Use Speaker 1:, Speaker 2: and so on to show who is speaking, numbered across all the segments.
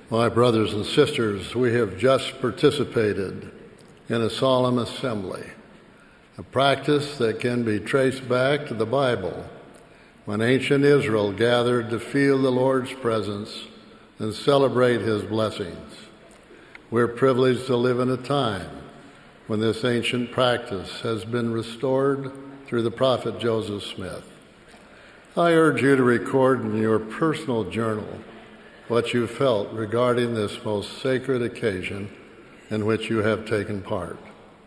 Speaker 1: My brothers and sisters, we have just participated in a solemn assembly, a practice that can be traced back to the Bible, when ancient Israel gathered to feel the Lord's presence and celebrate his blessings. We're privileged to live in a time when this ancient practice has been restored through the prophet Joseph Smith. I urge you to record in your personal journal what you felt regarding this most sacred occasion in which you have taken part.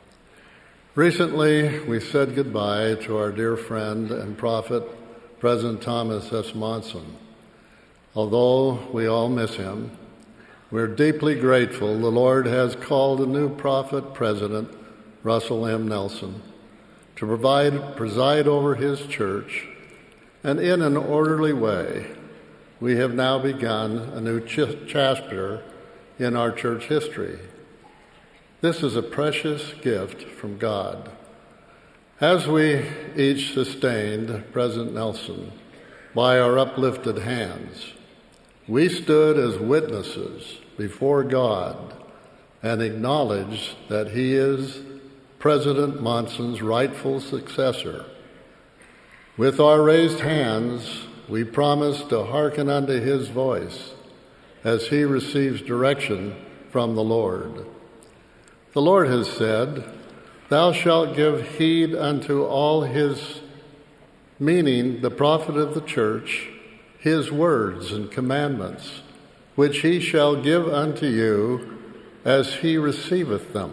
Speaker 1: Recently, we said goodbye to our dear friend and prophet, President Thomas S. Monson. Although we all miss him, we're deeply grateful the Lord has called a new prophet president, Russell M. Nelson, to preside over his church, and in an orderly way, we have now begun a new chapter in our church history. This is a precious gift from God. As we each sustained President Nelson by our uplifted hands, we stood as witnesses before God and acknowledged that he is President Monson's rightful successor. With our raised hands, we promise to hearken unto his voice as he receives direction from the Lord. The Lord has said, "Thou shalt give heed unto all his," meaning the prophet of the church, "his words and commandments, which he shall give unto you as he receiveth them.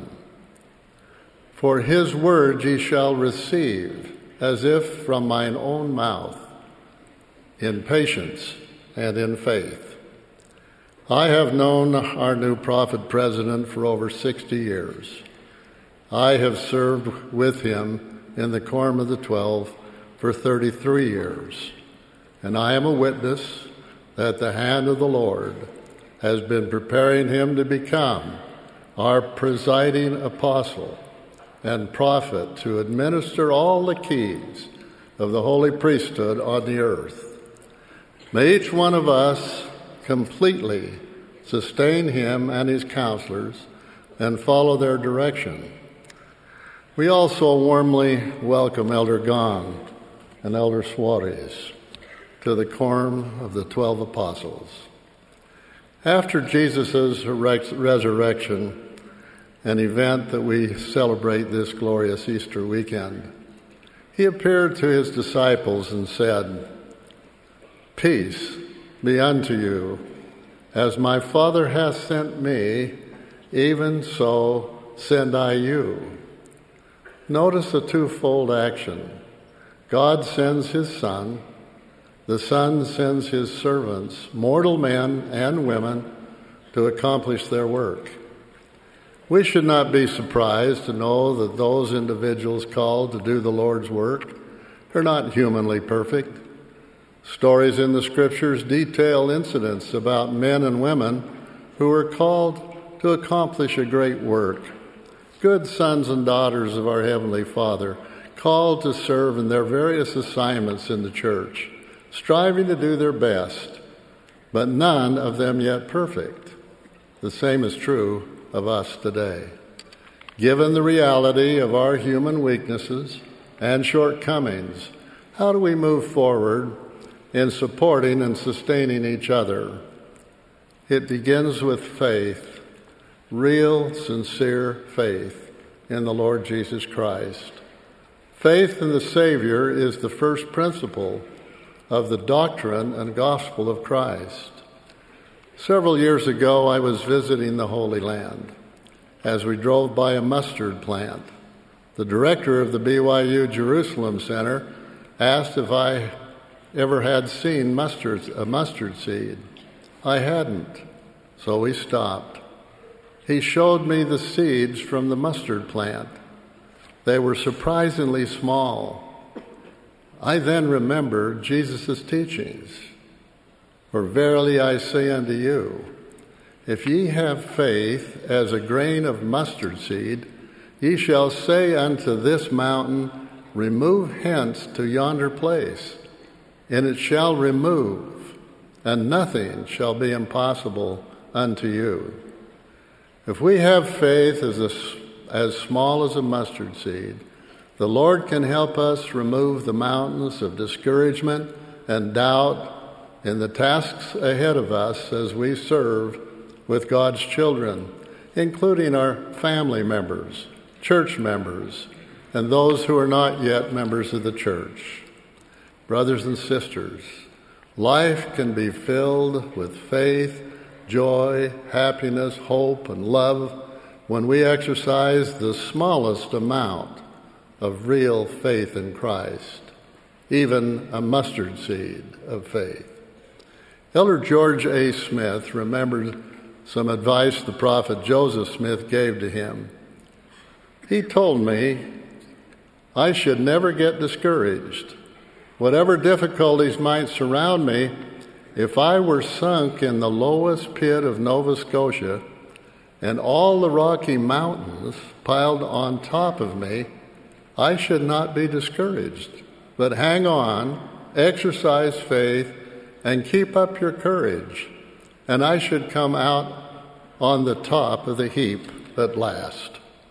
Speaker 1: For his word ye shall receive as if from mine own mouth, in patience and in faith." I have known our new prophet president for over 60 years. I have served with him in the Quorum of the 12 for 33 years, and I am a witness that the hand of the Lord has been preparing him to become our presiding apostle and prophet to administer all the keys of the holy priesthood on the earth. May each one of us completely sustain him and his counselors and follow their direction. We also warmly welcome Elder Gong and Elder Suarez to the Quorum of the 12 Apostles. After Jesus' resurrection, an event that we celebrate this glorious Easter weekend, he appeared to his disciples and said, "Peace be unto you. As my Father hath sent me, even so send I you." Notice the twofold action. God sends his Son. The Son sends his servants, mortal men and women, to accomplish their work. We should not be surprised to know that those individuals called to do the Lord's work are not humanly perfect. Stories in the Scriptures detail incidents about men and women who were called to accomplish a great work. Good sons and daughters of our Heavenly Father, called to serve in their various assignments in the church, striving to do their best, but none of them yet perfect. The same is true of us today. Given the reality of our human weaknesses and shortcomings, how do we move forward in supporting and sustaining each other? It begins with faith, real, sincere faith in the Lord Jesus Christ. Faith in the Savior is the first principle of the doctrine and gospel of Christ. Several years ago, I was visiting the Holy Land. As we drove by a mustard plant, the director of the BYU Jerusalem Center asked if I ever had seen a mustard seed. I hadn't, so we stopped. He showed me the seeds from the mustard plant. They were surprisingly small. I then remembered Jesus' teachings. "For verily I say unto you, if ye have faith as a grain of mustard seed, ye shall say unto this mountain, Remove hence to yonder place, and it shall remove, and nothing shall be impossible unto you. If we have faith as small as a mustard seed, the Lord can help us remove the mountains of discouragement and doubt in the tasks ahead of us as we serve with God's children, including our family members, church members, and those who are not yet members of the church. Brothers and sisters, life can be filled with faith, joy, happiness, hope, and love when we exercise the smallest amount of real faith in Christ, even a mustard seed of faith. Elder George A. Smith remembered some advice the prophet Joseph Smith gave to him. He told me I should never get discouraged. Whatever difficulties might surround me, if I were sunk in the lowest pit of Nova Scotia and all the Rocky Mountains piled on top of me, I should not be discouraged, but hang on, exercise faith, and keep up your courage, and I should come out on the top of the heap at last.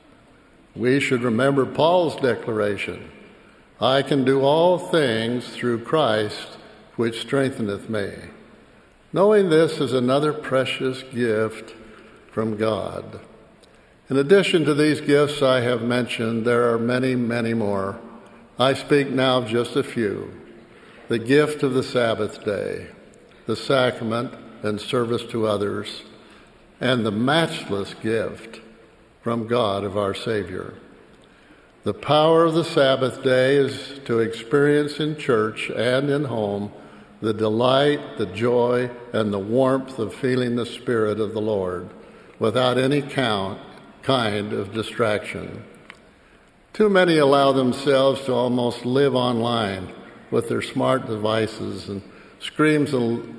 Speaker 1: We should remember Paul's declaration, I can do all things through Christ, which strengtheneth me. Knowing this is another precious gift from God. In addition to these gifts I have mentioned, there are many, many more. I speak now of just a few. The gift of the Sabbath day, the sacrament and service to others, and the matchless gift from God of our Savior. The power of the Sabbath day is to experience in church and in home the delight, the joy, and the warmth of feeling the Spirit of the Lord without any kind of distraction. Too many allow themselves to almost live online with their smart devices and screens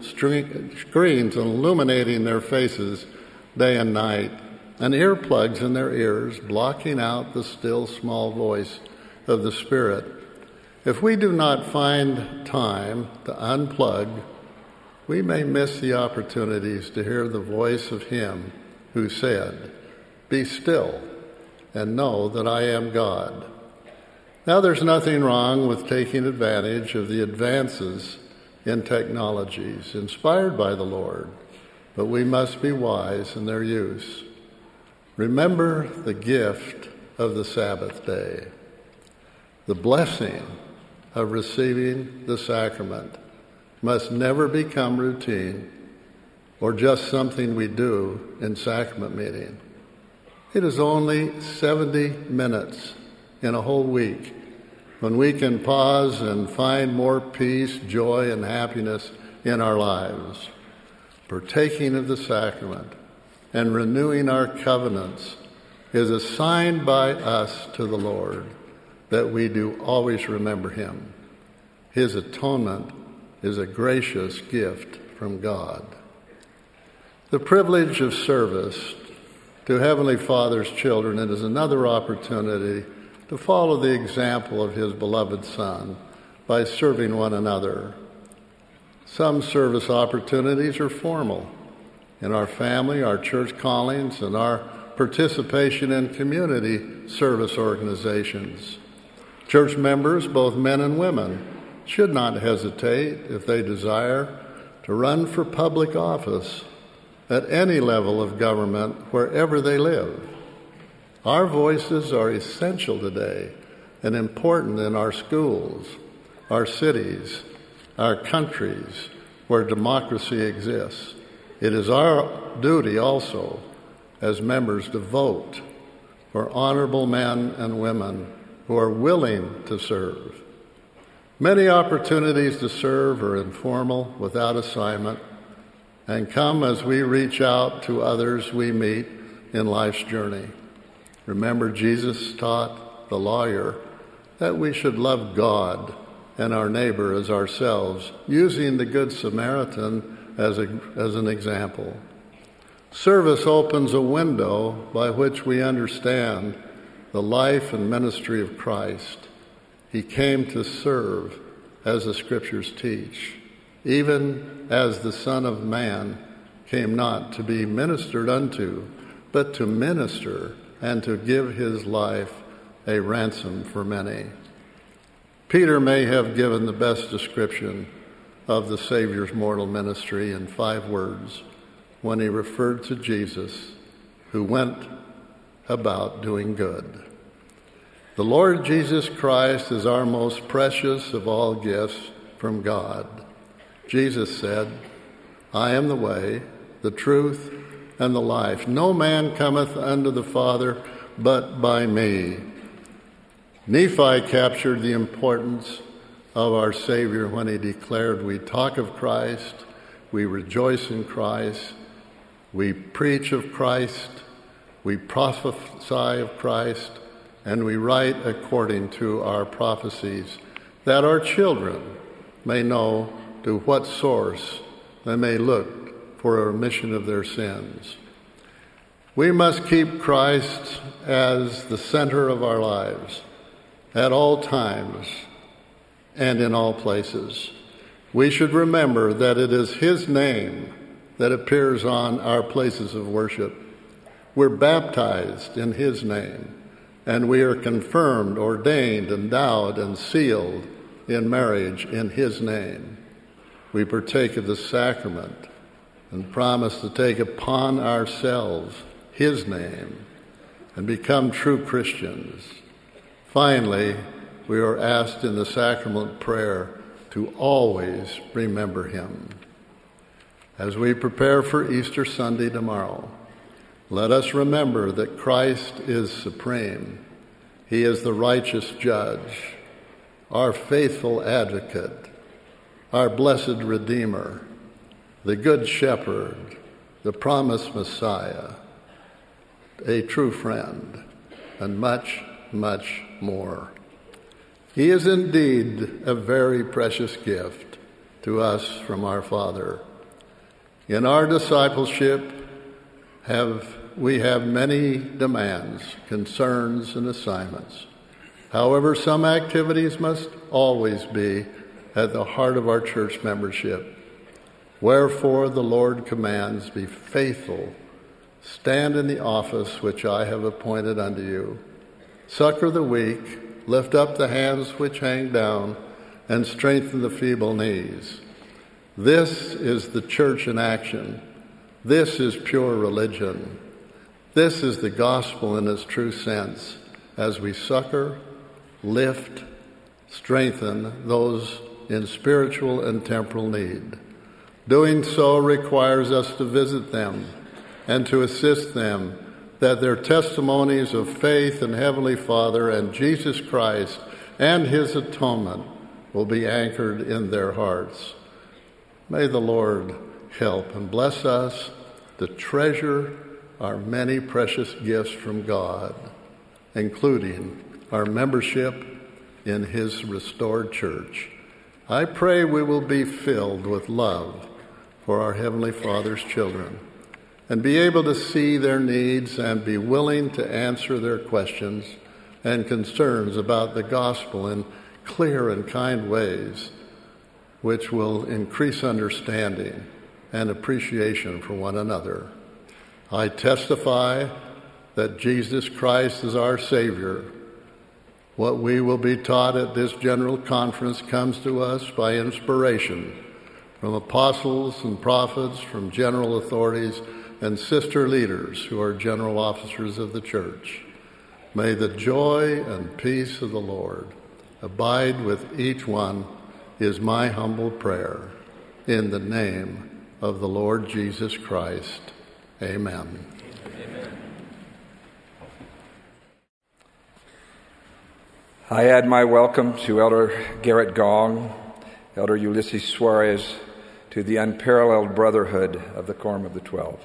Speaker 1: illuminating their faces day and night, and earplugs in their ears blocking out the still small voice of the Spirit. If we do not find time to unplug, we may miss the opportunities to hear the voice of Him who said, "Be still and know that I am God." Now, there's nothing wrong with taking advantage of the advances in technologies inspired by the Lord, but we must be wise in their use. Remember the gift of the Sabbath day. The blessing of receiving the sacrament must never become routine or just something we do in sacrament meeting. It is only 70 minutes in a whole week when we can pause and find more peace, joy, and happiness in our lives. Partaking of the sacrament and renewing our covenants is a sign by us to the Lord that we do always remember Him. His atonement is a gracious gift from God. The privilege of service to Heavenly Father's children, it is another opportunity to follow the example of His beloved Son by serving one another. Some service opportunities are formal in our family, our church callings, and our participation in community service organizations. Church members, both men and women, should not hesitate, if they desire, to run for public office at any level of government wherever they live. Our voices are essential today and important in our schools, our cities, our countries where democracy exists. It is our duty also as members to vote for honorable men and women who are willing to serve. Many opportunities to serve are informal, without assignment, and come as we reach out to others we meet in life's journey. Remember, Jesus taught the lawyer that we should love God and our neighbor as ourselves, using the Good Samaritan as an example. Service opens a window by which we understand the life and ministry of Christ. He came to serve, as the Scriptures teach. Even as the Son of Man, came not to be ministered unto, but to minister and to give his life a ransom for many. Peter may have given the best description of the Savior's mortal ministry in 5 words when he referred to Jesus, who went about doing good. The Lord Jesus Christ is our most precious of all gifts from God. Jesus said, I am the way, the truth, and the life. No man cometh unto the Father but by me. Nephi captured the importance of our Savior when he declared, we talk of Christ, we rejoice in Christ, we preach of Christ, we prophesy of Christ, and we write according to our prophecies, that our children may know to what source they may look for a remission of their sins. We must keep Christ as the center of our lives at all times and in all places. We should remember that it is his name that appears on our places of worship. We're baptized in his name, and we are confirmed, ordained, endowed, and sealed in marriage in his name. We partake of the sacrament and promise to take upon ourselves his name and become true Christians. Finally, we are asked in the sacrament prayer to always remember him. As we prepare for Easter Sunday tomorrow, let us remember that Christ is supreme. He is the righteous judge, our faithful advocate, our blessed Redeemer, the good shepherd, the promised Messiah, a true friend, and much, much more. He is indeed a very precious gift to us from our Father. In our discipleship, we have many demands, concerns, and assignments. However, some activities must always be at the heart of our church membership. Wherefore the Lord commands, be faithful, stand in the office which I have appointed unto you, succor the weak, lift up the hands which hang down, and strengthen the feeble knees. This is the church in action. This is pure religion. This is the gospel in its true sense, as we succor, lift, strengthen those in spiritual and temporal need. Doing so requires us to visit them and to assist them, that their testimonies of faith in Heavenly Father and Jesus Christ and his atonement will be anchored in their hearts. May the Lord help and bless us to treasure our many precious gifts from God, including our membership in his restored church. I pray we will be filled with love for our Heavenly Father's children and be able to see their needs and be willing to answer their questions and concerns about the gospel in clear and kind ways, which will increase understanding and appreciation for one another. I testify that Jesus Christ is our Savior. What we will be taught at this general conference comes to us by inspiration from apostles and prophets, from general authorities, and sister leaders who are general officers of the church. May the joy and peace of the Lord abide with each one, is my humble prayer. In the name of the Lord Jesus Christ. Amen.
Speaker 2: Amen. I add my welcome to Elder Garrett Gong, Elder Ulysses Suarez, to the unparalleled brotherhood of the Quorum of the 12.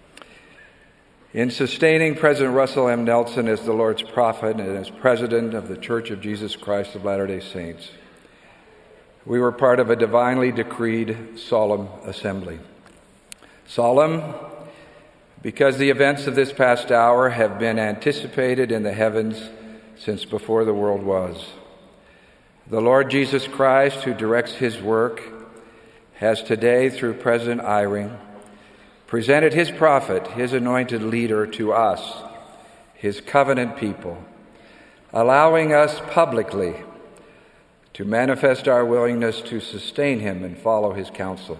Speaker 2: In sustaining President Russell M. Nelson as the Lord's prophet and as president of the Church of Jesus Christ of Latter-day Saints, we were part of a divinely decreed solemn assembly. Solemn because the events of this past hour have been anticipated in the heavens since before the world was. The Lord Jesus Christ, who directs his work, has today, through President Eyring, presented his prophet, his anointed leader, to us, his covenant people, allowing us publicly to manifest our willingness to sustain him and follow his counsel.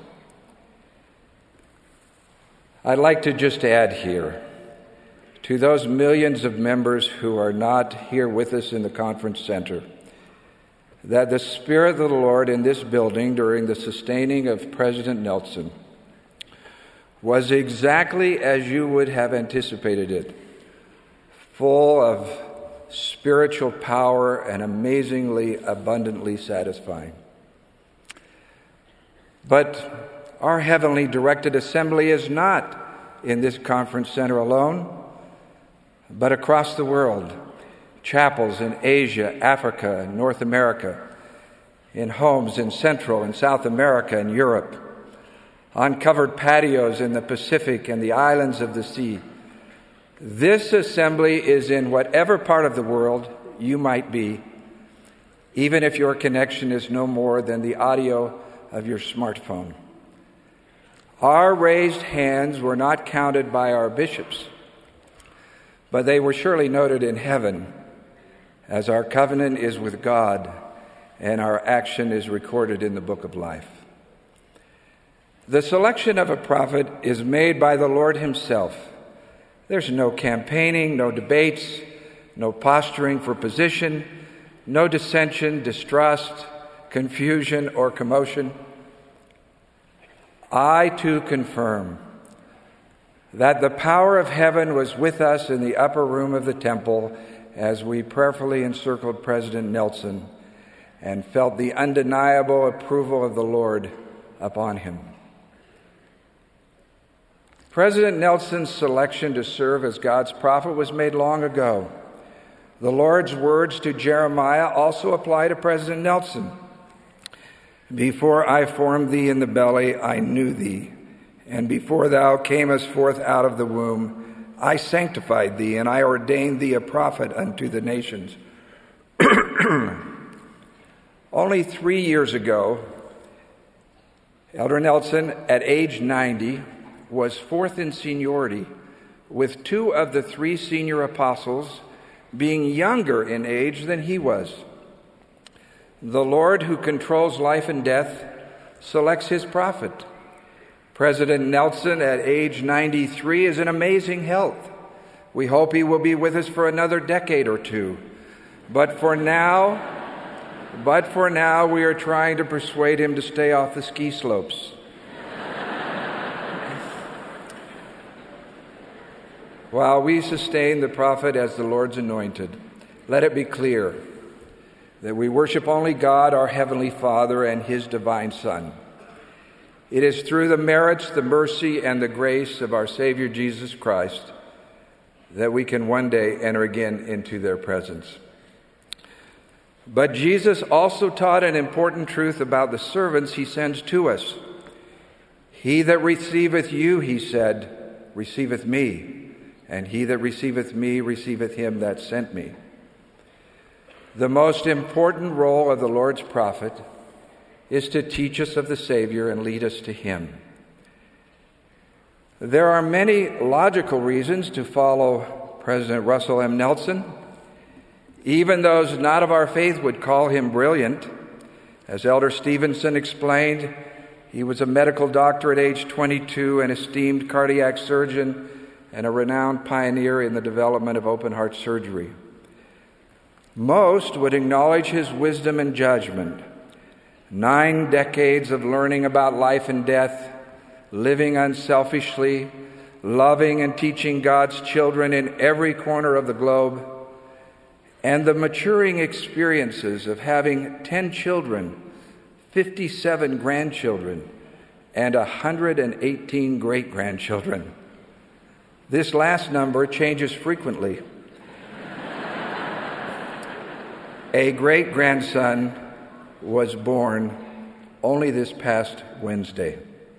Speaker 2: I'd like to just add here, to those millions of members who are not here with us in the conference center, that the Spirit of the Lord in this building during the sustaining of President Nelson was exactly as you would have anticipated it, full of spiritual power and amazingly abundantly satisfying. But our heavenly directed assembly is not in this conference center alone, but across the world. Chapels in Asia, Africa, and North America, in homes in Central and South America and Europe, on covered patios in the Pacific and the islands of the sea. This assembly is in whatever part of the world you might be, even if your connection is no more than the audio of your smartphone. Our raised hands were not counted by our bishops, but they were surely noted in heaven, as our covenant is with God and our action is recorded in the book of life. The selection of a prophet is made by the Lord himself. There's no campaigning, no debates, no posturing for position, no dissension, distrust, confusion, or commotion. I too confirm that the power of heaven was with us in the upper room of the temple as we prayerfully encircled President Nelson and felt the undeniable approval of the Lord upon him. President Nelson's selection to serve as God's prophet was made long ago. The Lord's words to Jeremiah also apply to President Nelson. Before I formed thee in the belly, I knew thee. And before thou camest forth out of the womb, I sanctified thee, and I ordained thee a prophet unto the nations. Only 3 years ago, Elder Nelson, at age 90, was fourth in seniority, with 2 of the 3 senior apostles being younger in age than he was. The Lord, who controls life and death, selects his prophet. President Nelson, at age 93, is in amazing health. We hope he will be with us for another decade or 2. But for now, we are trying to persuade him to stay off the ski slopes. While we sustain the prophet as the Lord's anointed, let it be clear that we worship only God, our Heavenly Father, and His divine Son. It is through the merits, the mercy, and the grace of our Savior Jesus Christ that we can one day enter again into their presence. But Jesus also taught an important truth about the servants He sends to us. He that receiveth you, He said, receiveth me. And he that receiveth me receiveth him that sent me. The most important role of the Lord's prophet is to teach us of the Savior and lead us to him. There are many logical reasons to follow President Russell M. Nelson. Even those not of our faith would call him brilliant. As Elder Stevenson explained, he was a medical doctor at age 22, an esteemed cardiac surgeon, and a renowned pioneer in the development of open-heart surgery. Most would acknowledge his wisdom and judgment. 9 decades of learning about life and death, living unselfishly, loving and teaching God's children in every corner of the globe, and the maturing experiences of having 10 children, 57 grandchildren, and 118 great-grandchildren. This last number changes frequently. A great-grandson was born only this past Wednesday.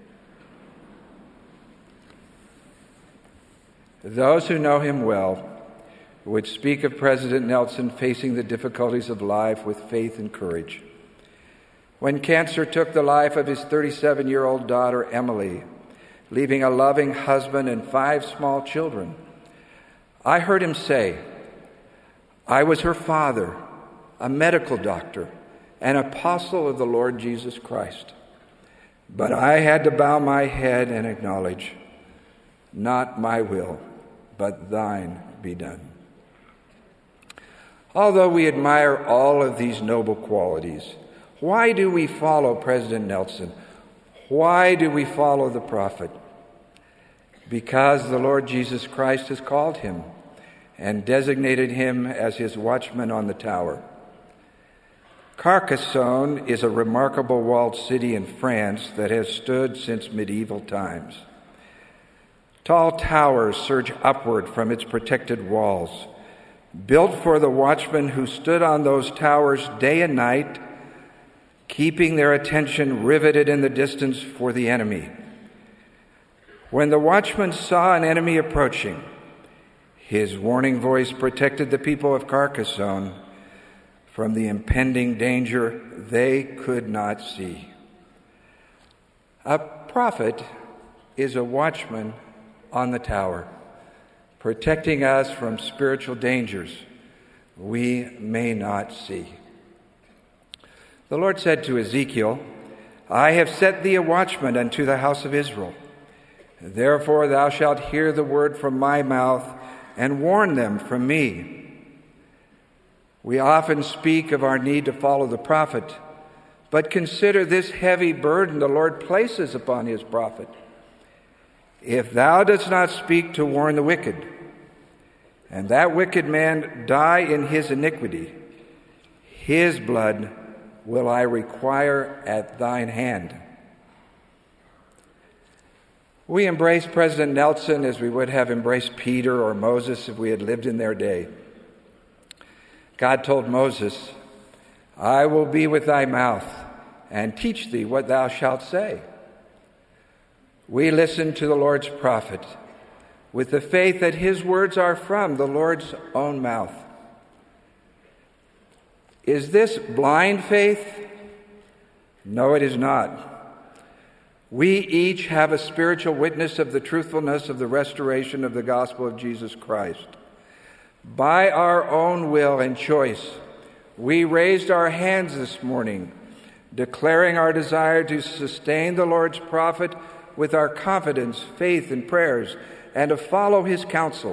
Speaker 2: Those who know him well would speak of President Nelson facing the difficulties of life with faith and courage. When cancer took the life of his 37-year-old daughter, Emily, leaving a loving husband and 5 small children. I heard him say, "I was her father, a medical doctor, an apostle of the Lord Jesus Christ. But I had to bow my head and acknowledge, not my will, but thine be done." Although we admire all of these noble qualities, why do we follow President Nelson? Why do we follow the prophet? Because the Lord Jesus Christ has called him and designated him as his watchman on the tower. Carcassonne is a remarkable walled city in France that has stood since medieval times. Tall towers surge upward from its protected walls, built for the watchmen who stood on those towers day and night, keeping their attention riveted in the distance for the enemy. When the watchman saw an enemy approaching, his warning voice protected the people of Carcassonne from the impending danger they could not see. A prophet is a watchman on the tower, protecting us from spiritual dangers we may not see. The Lord said to Ezekiel, "I have set thee a watchman unto the house of Israel. Therefore thou shalt hear the word from my mouth and warn them from me." We often speak of our need to follow the prophet, but consider this heavy burden the Lord places upon his prophet. "If thou dost not speak to warn the wicked, and that wicked man die in his iniquity, his blood will I require at thine hand." We embrace President Nelson as we would have embraced Peter or Moses if we had lived in their day. God told Moses, "I will be with thy mouth and teach thee what thou shalt say." We listen to the Lord's prophet with the faith that his words are from the Lord's own mouth. Is this blind faith? No, it is not. We each have a spiritual witness of the truthfulness of the restoration of the gospel of Jesus Christ. By our own will and choice, we raised our hands this morning, declaring our desire to sustain the Lord's prophet with our confidence, faith, and prayers, and to follow his counsel.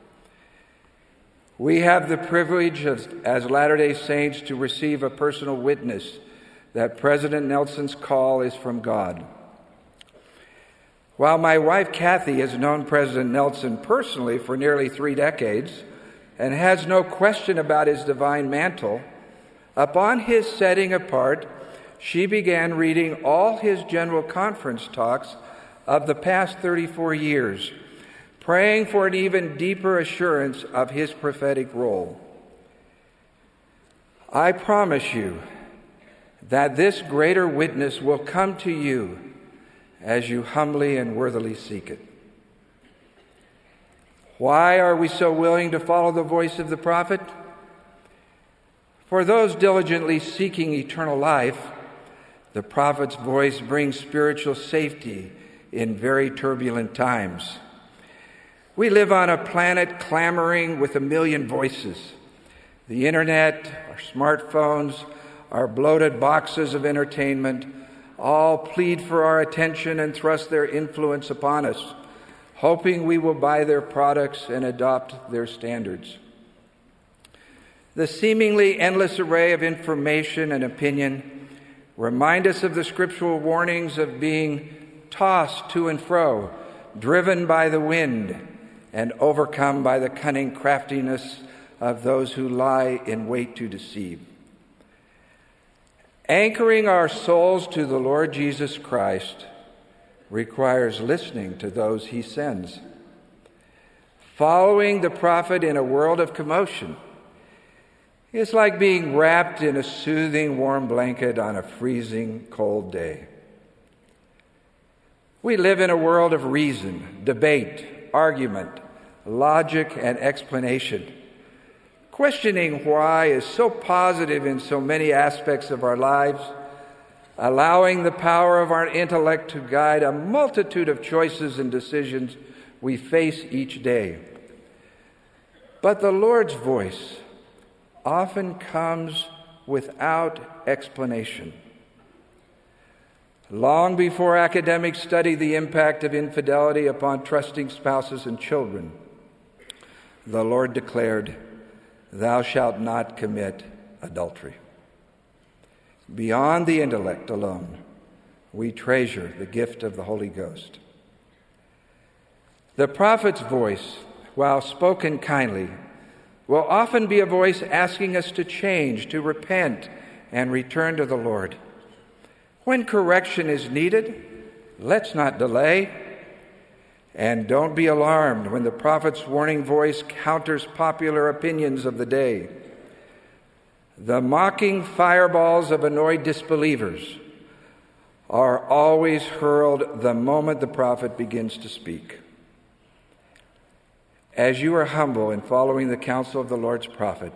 Speaker 2: We have the privilege as Latter-day Saints to receive a personal witness that President Nelson's call is from God. While my wife Kathy has known President Nelson personally for nearly 3 decades and has no question about his divine mantle, upon his setting apart, she began reading all his general conference talks of the past 34 years, praying for an even deeper assurance of his prophetic role. I promise you that this greater witness will come to you as you humbly and worthily seek it. Why are we so willing to follow the voice of the prophet? For those diligently seeking eternal life, the prophet's voice brings spiritual safety in very turbulent times. We live on a planet clamoring with a million voices. The internet, our smartphones, our bloated boxes of entertainment all plead for our attention and thrust their influence upon us, hoping we will buy their products and adopt their standards. The seemingly endless array of information and opinion remind us of the scriptural warnings of being tossed to and fro, driven by the wind, and overcome by the cunning craftiness of those who lie in wait to deceive. Anchoring our souls to the Lord Jesus Christ requires listening to those he sends. Following the prophet in a world of commotion is like being wrapped in a soothing warm blanket on a freezing cold day. We live in a world of reason, debate, argument, logic, and explanation. Questioning why is so positive in so many aspects of our lives, allowing the power of our intellect to guide a multitude of choices and decisions we face each day. But the Lord's voice often comes without explanation. Long before academics studied the impact of infidelity upon trusting spouses and children, the Lord declared, "Thou shalt not commit adultery." Beyond the intellect alone, we treasure the gift of the Holy Ghost. The prophet's voice, while spoken kindly, will often be a voice asking us to change, to repent, and return to the Lord. When correction is needed, let's not delay. And don't be alarmed when the prophet's warning voice counters popular opinions of the day. The mocking fireballs of annoyed disbelievers are always hurled the moment the prophet begins to speak. As you are humble in following the counsel of the Lord's prophet,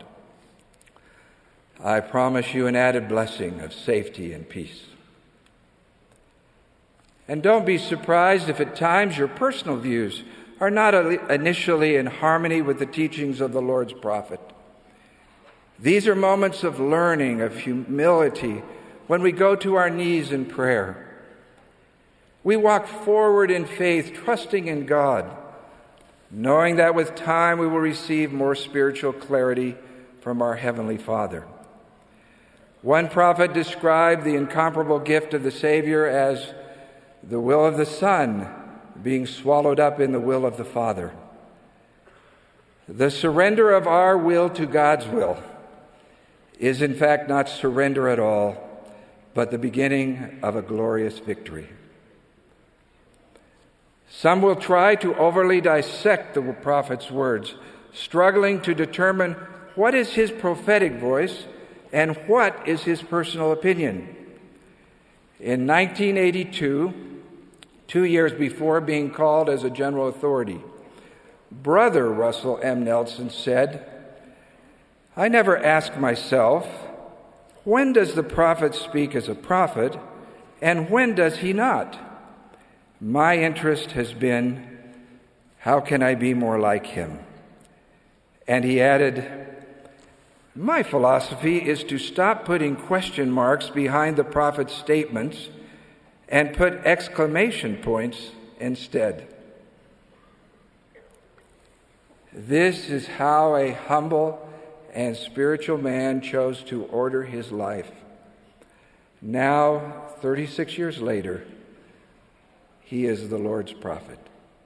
Speaker 2: I promise you an added blessing of safety and peace. And don't be surprised if at times your personal views are not initially in harmony with the teachings of the Lord's prophet. These are moments of learning, of humility, when we go to our knees in prayer. We walk forward in faith, trusting in God, knowing that with time we will receive more spiritual clarity from our Heavenly Father. One prophet described the incomparable gift of the Savior as the will of the Son being swallowed up in the will of the Father. The surrender of our will to God's will is in fact not surrender at all, but the beginning of a glorious victory. Some will try to overly dissect the prophet's words, struggling to determine what is his prophetic voice and what is his personal opinion. In 1982, 2 years before being called as a general authority, Brother Russell M. Nelson said, "I never ask myself, when does the prophet speak as a prophet and when does he not? My interest has been, how can I be more like him?" And he added, "My philosophy is to stop putting question marks behind the prophet's statements and put exclamation points instead." This is how a humble and spiritual man chose to order his life. Now, 36 years later, he is the Lord's prophet.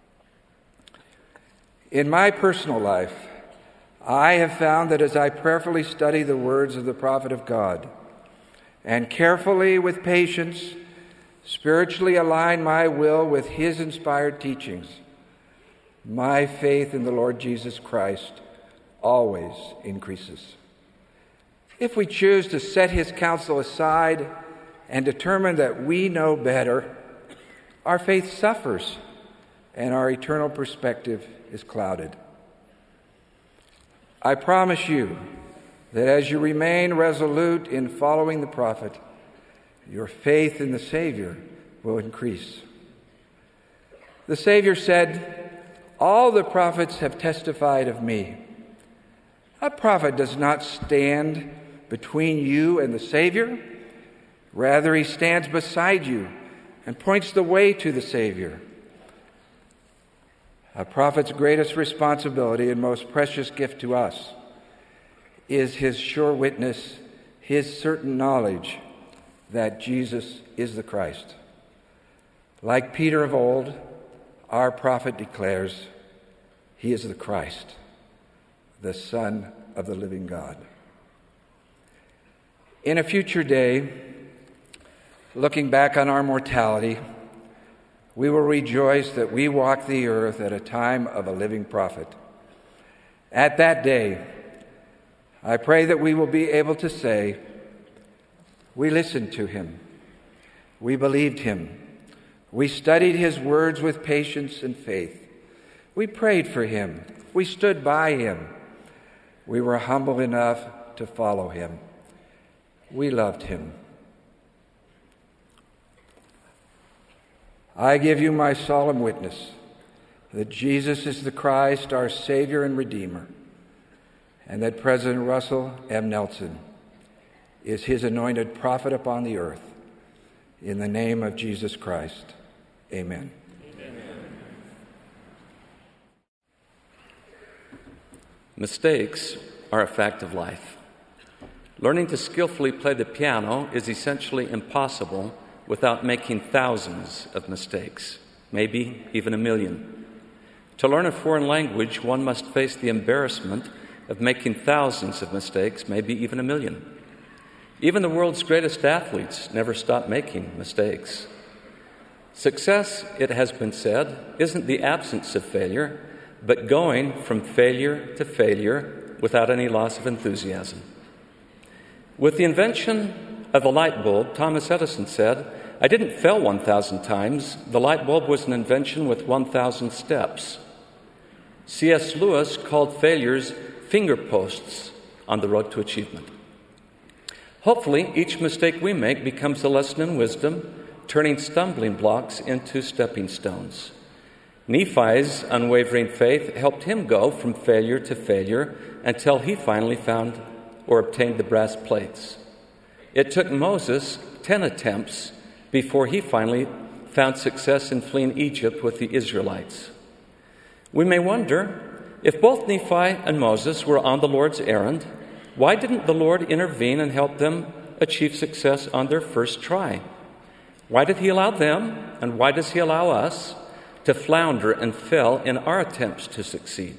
Speaker 2: In my personal life, I have found that as I prayerfully study the words of the prophet of God and carefully, with patience, spiritually align my will with his inspired teachings, my faith in the Lord Jesus Christ always increases. If we choose to set his counsel aside and determine that we know better, our faith suffers and our eternal perspective is clouded. I promise you that as you remain resolute in following the prophet, your faith in the Savior will increase. The Savior said, "All the prophets have testified of me." A prophet does not stand between you and the Savior. Rather, he stands beside you and points the way to the Savior. A prophet's greatest responsibility and most precious gift to us is his sure witness, his certain knowledge that Jesus is the Christ. Like Peter of old, our prophet declares, he is the Christ, the Son of the living God. In a future day, looking back on our mortality, we will rejoice that we walk the earth at a time of a living prophet. At that day, I pray that we will be able to say, we listened to him, we believed him, we studied his words with patience and faith, we prayed for him, we stood by him, we were humble enough to follow him, we loved him. I give you my solemn witness that Jesus is the Christ, our Savior and Redeemer, and that President Russell M. Nelson is his anointed prophet upon the earth. In the name of Jesus Christ, amen.
Speaker 3: Mistakes are a fact of life. Learning to skillfully play the piano is essentially impossible without making thousands of mistakes, maybe even 1 million. To learn a foreign language, one must face the embarrassment of making thousands of mistakes, maybe even 1 million. Even the world's greatest athletes never stop making mistakes. Success, it has been said, isn't the absence of failure, but going from failure to failure without any loss of enthusiasm. With the invention of the light bulb, Thomas Edison said, "I didn't fail 1,000 times. The light bulb was an invention with 1,000 steps." C.S. Lewis called failures finger posts on the road to achievement. Hopefully, each mistake we make becomes a lesson in wisdom, turning stumbling blocks into stepping stones. Nephi's unwavering faith helped him go from failure to failure until he finally found or obtained the brass plates. It took Moses 10 attempts before he finally found success in fleeing Egypt with the Israelites. We may wonder, if both Nephi and Moses were on the Lord's errand, why didn't the Lord intervene and help them achieve success on their first try? Why did he allow them, and why does he allow us to flounder and fail in our attempts to succeed?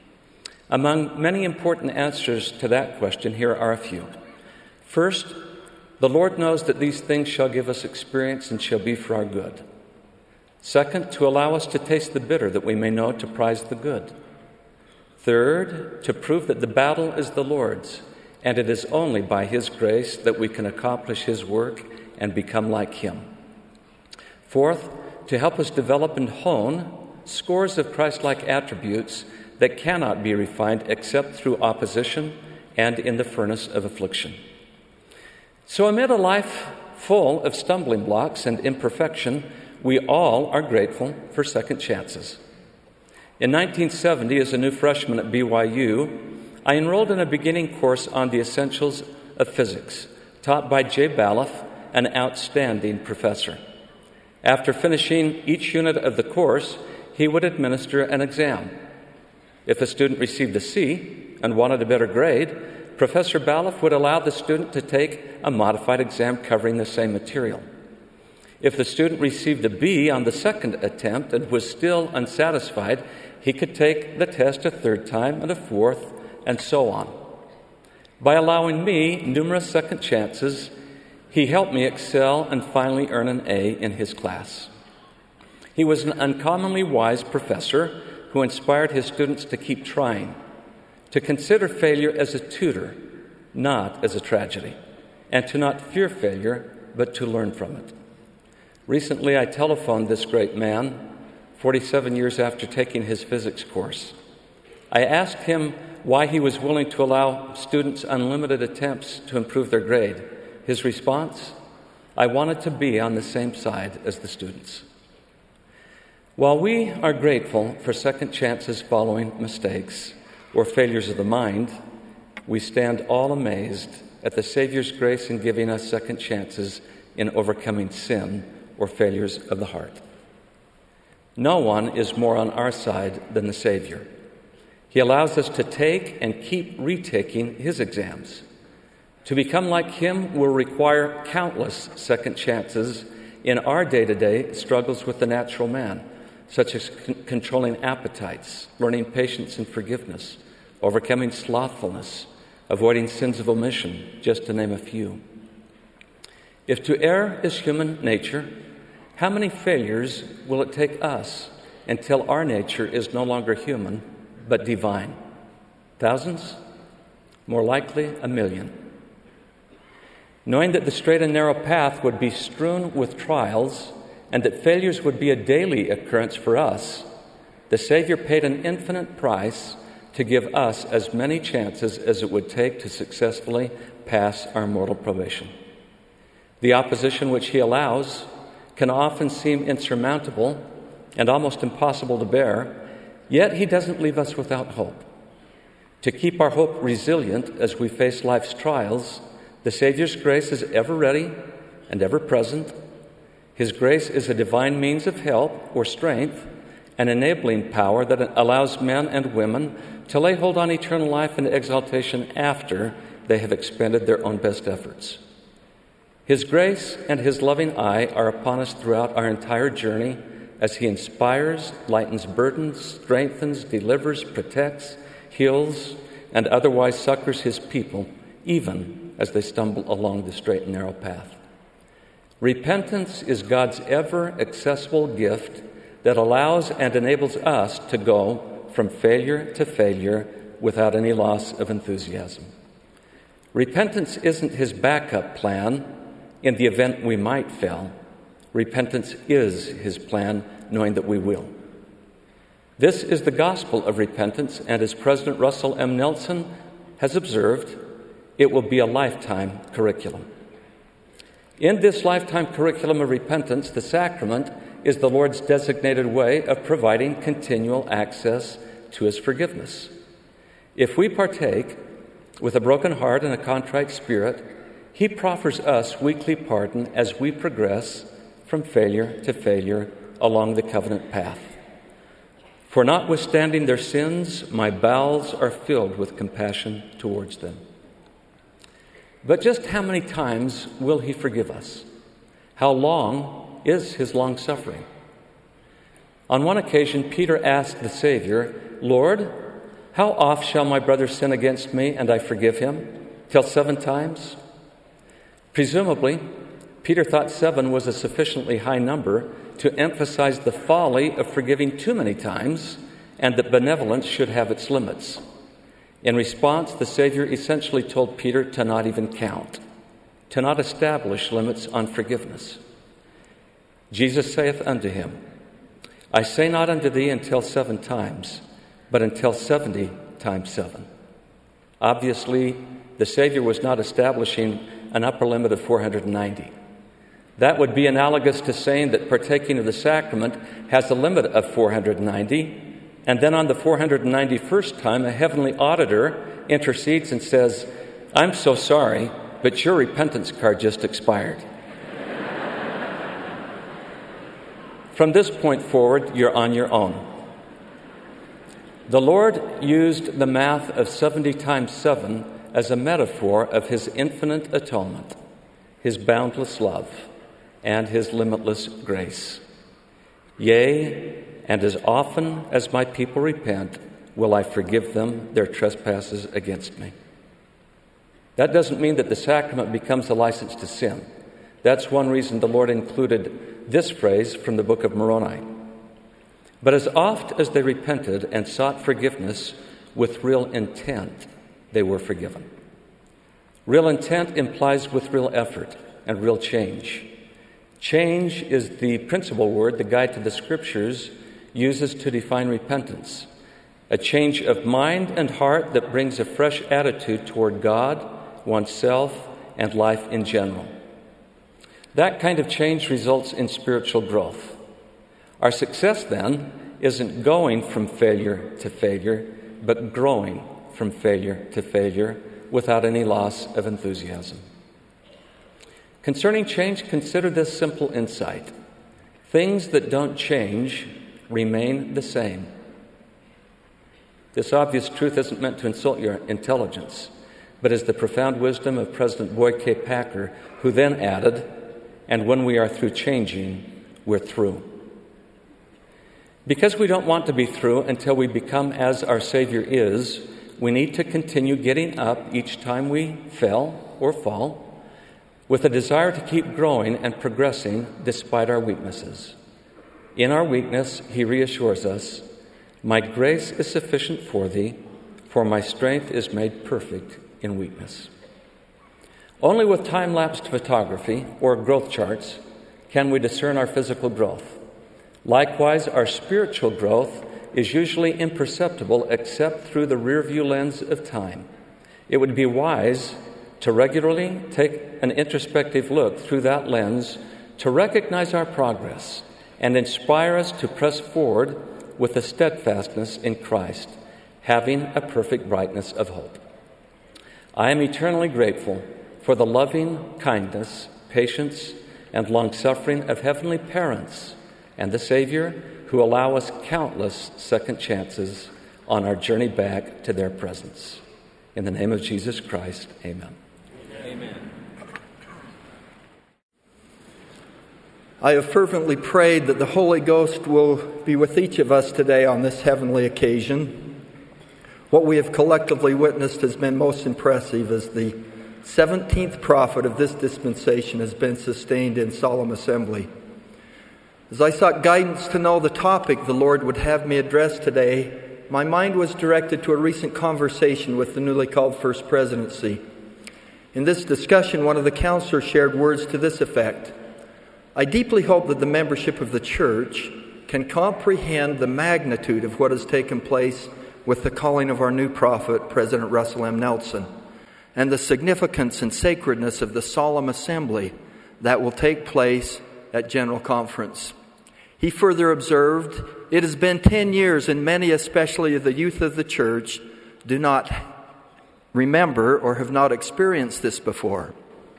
Speaker 3: Among many important answers to that question, here are a few. First, the Lord knows that these things shall give us experience and shall be for our good. Second, to allow us to taste the bitter that we may know to prize the good. Third, to prove that the battle is the Lord's, and it is only by His grace that we can accomplish His work and become like Him. Fourth, to help us develop and hone scores of Christ-like attributes that cannot be refined except through opposition and in the furnace of affliction. So amid a life full of stumbling blocks and imperfection, we all are grateful for second chances. In 1970, as a new freshman at BYU, I enrolled in a beginning course on the essentials of physics, taught by Jay Baloff, an outstanding professor. After finishing each unit of the course, he would administer an exam. If a student received a C and wanted a better grade, Professor Baloff would allow the student to take a modified exam covering the same material. If the student received a B on the second attempt and was still unsatisfied, he could take the test a third time and a fourth, and so on. By allowing me numerous second chances, he helped me excel and finally earn an A in his class. He was an uncommonly wise professor who inspired his students to keep trying, to consider failure as a tutor, not as a tragedy, and to not fear failure, but to learn from it. Recently, I telephoned this great man, 47 years after taking his physics course. I asked him why he was willing to allow students unlimited attempts to improve their grade. His response? I wanted to be on the same side as the students. While we are grateful for second chances following mistakes or failures of the mind, we stand all amazed at the Savior's grace in giving us second chances in overcoming sin or failures of the heart. No one is more on our side than the Savior. He allows us to take and keep retaking His exams. To become like Him will require countless second chances in our day-to-day struggles with the natural man, such as controlling appetites, learning patience and forgiveness, overcoming slothfulness, avoiding sins of omission, just to name a few. If to err is human nature, how many failures will it take us until our nature is no longer human, but divine? Thousands? More likely, 1 million. Knowing that the straight and narrow path would be strewn with trials and that failures would be a daily occurrence for us, the Savior paid an infinite price to give us as many chances as it would take to successfully pass our mortal probation. The opposition which He allows can often seem insurmountable and almost impossible to bear, yet He doesn't leave us without hope. To keep our hope resilient as we face life's trials, the Savior's grace is ever ready and ever present. His grace is a divine means of help or strength, an enabling power that allows men and women to lay hold on eternal life and exaltation after they have expended their own best efforts. His grace and His loving eye are upon us throughout our entire journey as He inspires, lightens burdens, strengthens, delivers, protects, heals, and otherwise succors His people, even as they stumble along the straight and narrow path. Repentance is God's ever-accessible gift that allows and enables us to go from failure to failure without any loss of enthusiasm. Repentance isn't His backup plan in the event we might fail. Repentance is His plan, knowing that we will. This is the gospel of repentance, and as President Russell M. Nelson has observed, it will be a lifetime curriculum. In this lifetime curriculum of repentance, the sacrament is the Lord's designated way of providing continual access to His forgiveness. If we partake with a broken heart and a contrite spirit, He proffers us weekly pardon as we progress from failure to failure along the covenant path. For notwithstanding their sins, my bowels are filled with compassion towards them. But just how many times will He forgive us? How long is His long-suffering? On one occasion, Peter asked the Savior, "Lord, how oft shall my brother sin against me and I forgive him? Till 7 times?" Presumably, Peter thought 7 was a sufficiently high number to emphasize the folly of forgiving too many times and that benevolence should have its limits. In response, the Savior essentially told Peter to not even count, to not establish limits on forgiveness. Jesus saith unto him, I say not unto thee until 7 times, but until 70 times 7. Obviously, the Savior was not establishing an upper limit of 490. That would be analogous to saying that partaking of the sacrament has a limit of 490, and then on the 491st time, a heavenly auditor intercedes and says, I'm so sorry, but your repentance card just expired. From this point forward, you're on your own. The Lord used the math of 70 times 7 as a metaphor of His infinite atonement, His boundless love, and His limitless grace. Yea, and as often as my people repent, will I forgive them their trespasses against me. That doesn't mean that the sacrament becomes a license to sin. That's one reason the Lord included this phrase from the book of Moroni. But as oft as they repented and sought forgiveness with real intent, they were forgiven. Real intent implies with real effort and real change. Change is the principal word the Guide to the Scriptures uses to define repentance. A change of mind and heart that brings a fresh attitude toward God, oneself, and life in general. That kind of change results in spiritual growth. Our success, then, isn't going from failure to failure, but growing from failure to failure without any loss of enthusiasm. Concerning change, consider this simple insight. Things that don't change remain the same. This obvious truth isn't meant to insult your intelligence, but is the profound wisdom of President Boyd K. Packer, who then added, and when we are through changing, we're through. Because we don't want to be through until we become as our Savior is, we need to continue getting up each time we fail or fall, with a desire to keep growing and progressing despite our weaknesses. In our weakness, He reassures us, my grace is sufficient for thee, for my strength is made perfect in weakness. Only with time-lapsed photography or growth charts can we discern our physical growth. Likewise, our spiritual growth is usually imperceptible except through the rear-view lens of time. It would be wise to regularly take an introspective look through that lens to recognize our progress and inspire us to press forward with a steadfastness in Christ, having a perfect brightness of hope. I am eternally grateful for the loving kindness, patience, and long-suffering of heavenly parents and the Savior who allow us countless second chances on our journey back to their presence. In the name of Jesus Christ, amen.
Speaker 4: Amen. I have fervently prayed that the Holy Ghost will be with each of us today on this heavenly occasion. What we have collectively witnessed has been most impressive as the 17th prophet of this dispensation has been sustained in solemn assembly. As I sought guidance to know the topic the Lord would have me address today, my mind was directed to a recent conversation with the newly called First Presidency. In this discussion, one of the counselors shared words to this effect: I deeply hope that the membership of the church can comprehend the magnitude of what has taken place with the calling of our new prophet, President Russell M. Nelson, and the significance and sacredness of the solemn assembly that will take place at General Conference. He further observed, it has been 10 years and many, especially the youth of the church, do not remember or have not experienced this before.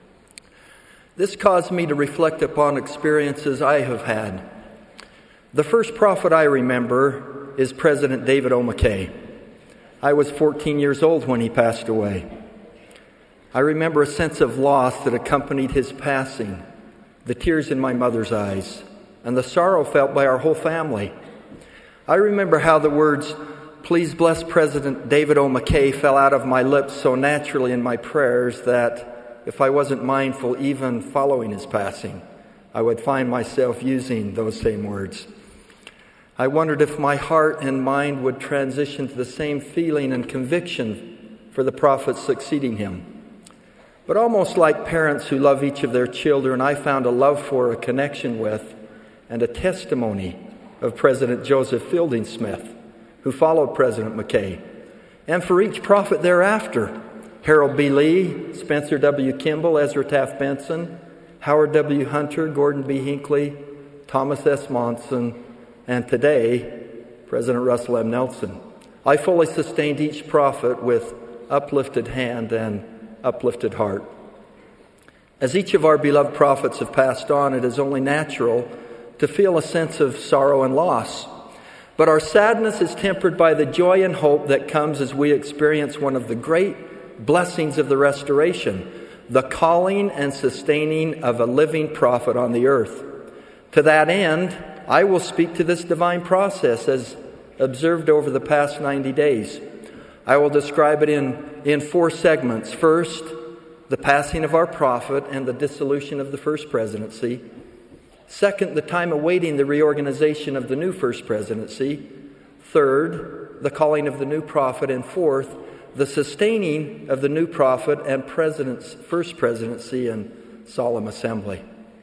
Speaker 4: This caused me to reflect upon experiences I have had. The first prophet I remember is President David O. McKay. I was 14 years old when he passed away. I remember a sense of loss that accompanied his passing, the tears in my mother's eyes, and the sorrow felt by our whole family. I remember how the words, "Please bless President David O. McKay," fell out of my lips so naturally in my prayers that if I wasn't mindful, even following his passing, I would find myself using those same words. I wondered if my heart and mind would transition to the same feeling and conviction for the prophets succeeding him. But almost like parents who love each of their children, I found a love for, a connection with, and a testimony of President Joseph Fielding Smith, who followed President McKay, and for each prophet thereafter: Harold B. Lee, Spencer W. Kimball, Ezra Taft Benson, Howard W. Hunter, Gordon B. Hinckley, Thomas S. Monson, and today, President Russell M. Nelson. I fully sustained each prophet with uplifted hand and uplifted heart. As each of our beloved prophets have passed on, it is only natural to feel a sense of sorrow and loss. But our sadness is tempered by the joy and hope that comes as we experience one of the great blessings of the restoration, the calling and sustaining of a living prophet on the earth. To that end, I will speak to this divine process as observed over the past 90 days. I will describe it in 4 segments. First, the passing of our prophet and the dissolution of the First Presidency. Second, the time awaiting the reorganization of the new First Presidency. Third, the calling of the new prophet. And fourth, the sustaining of the new prophet and First Presidency in solemn assembly.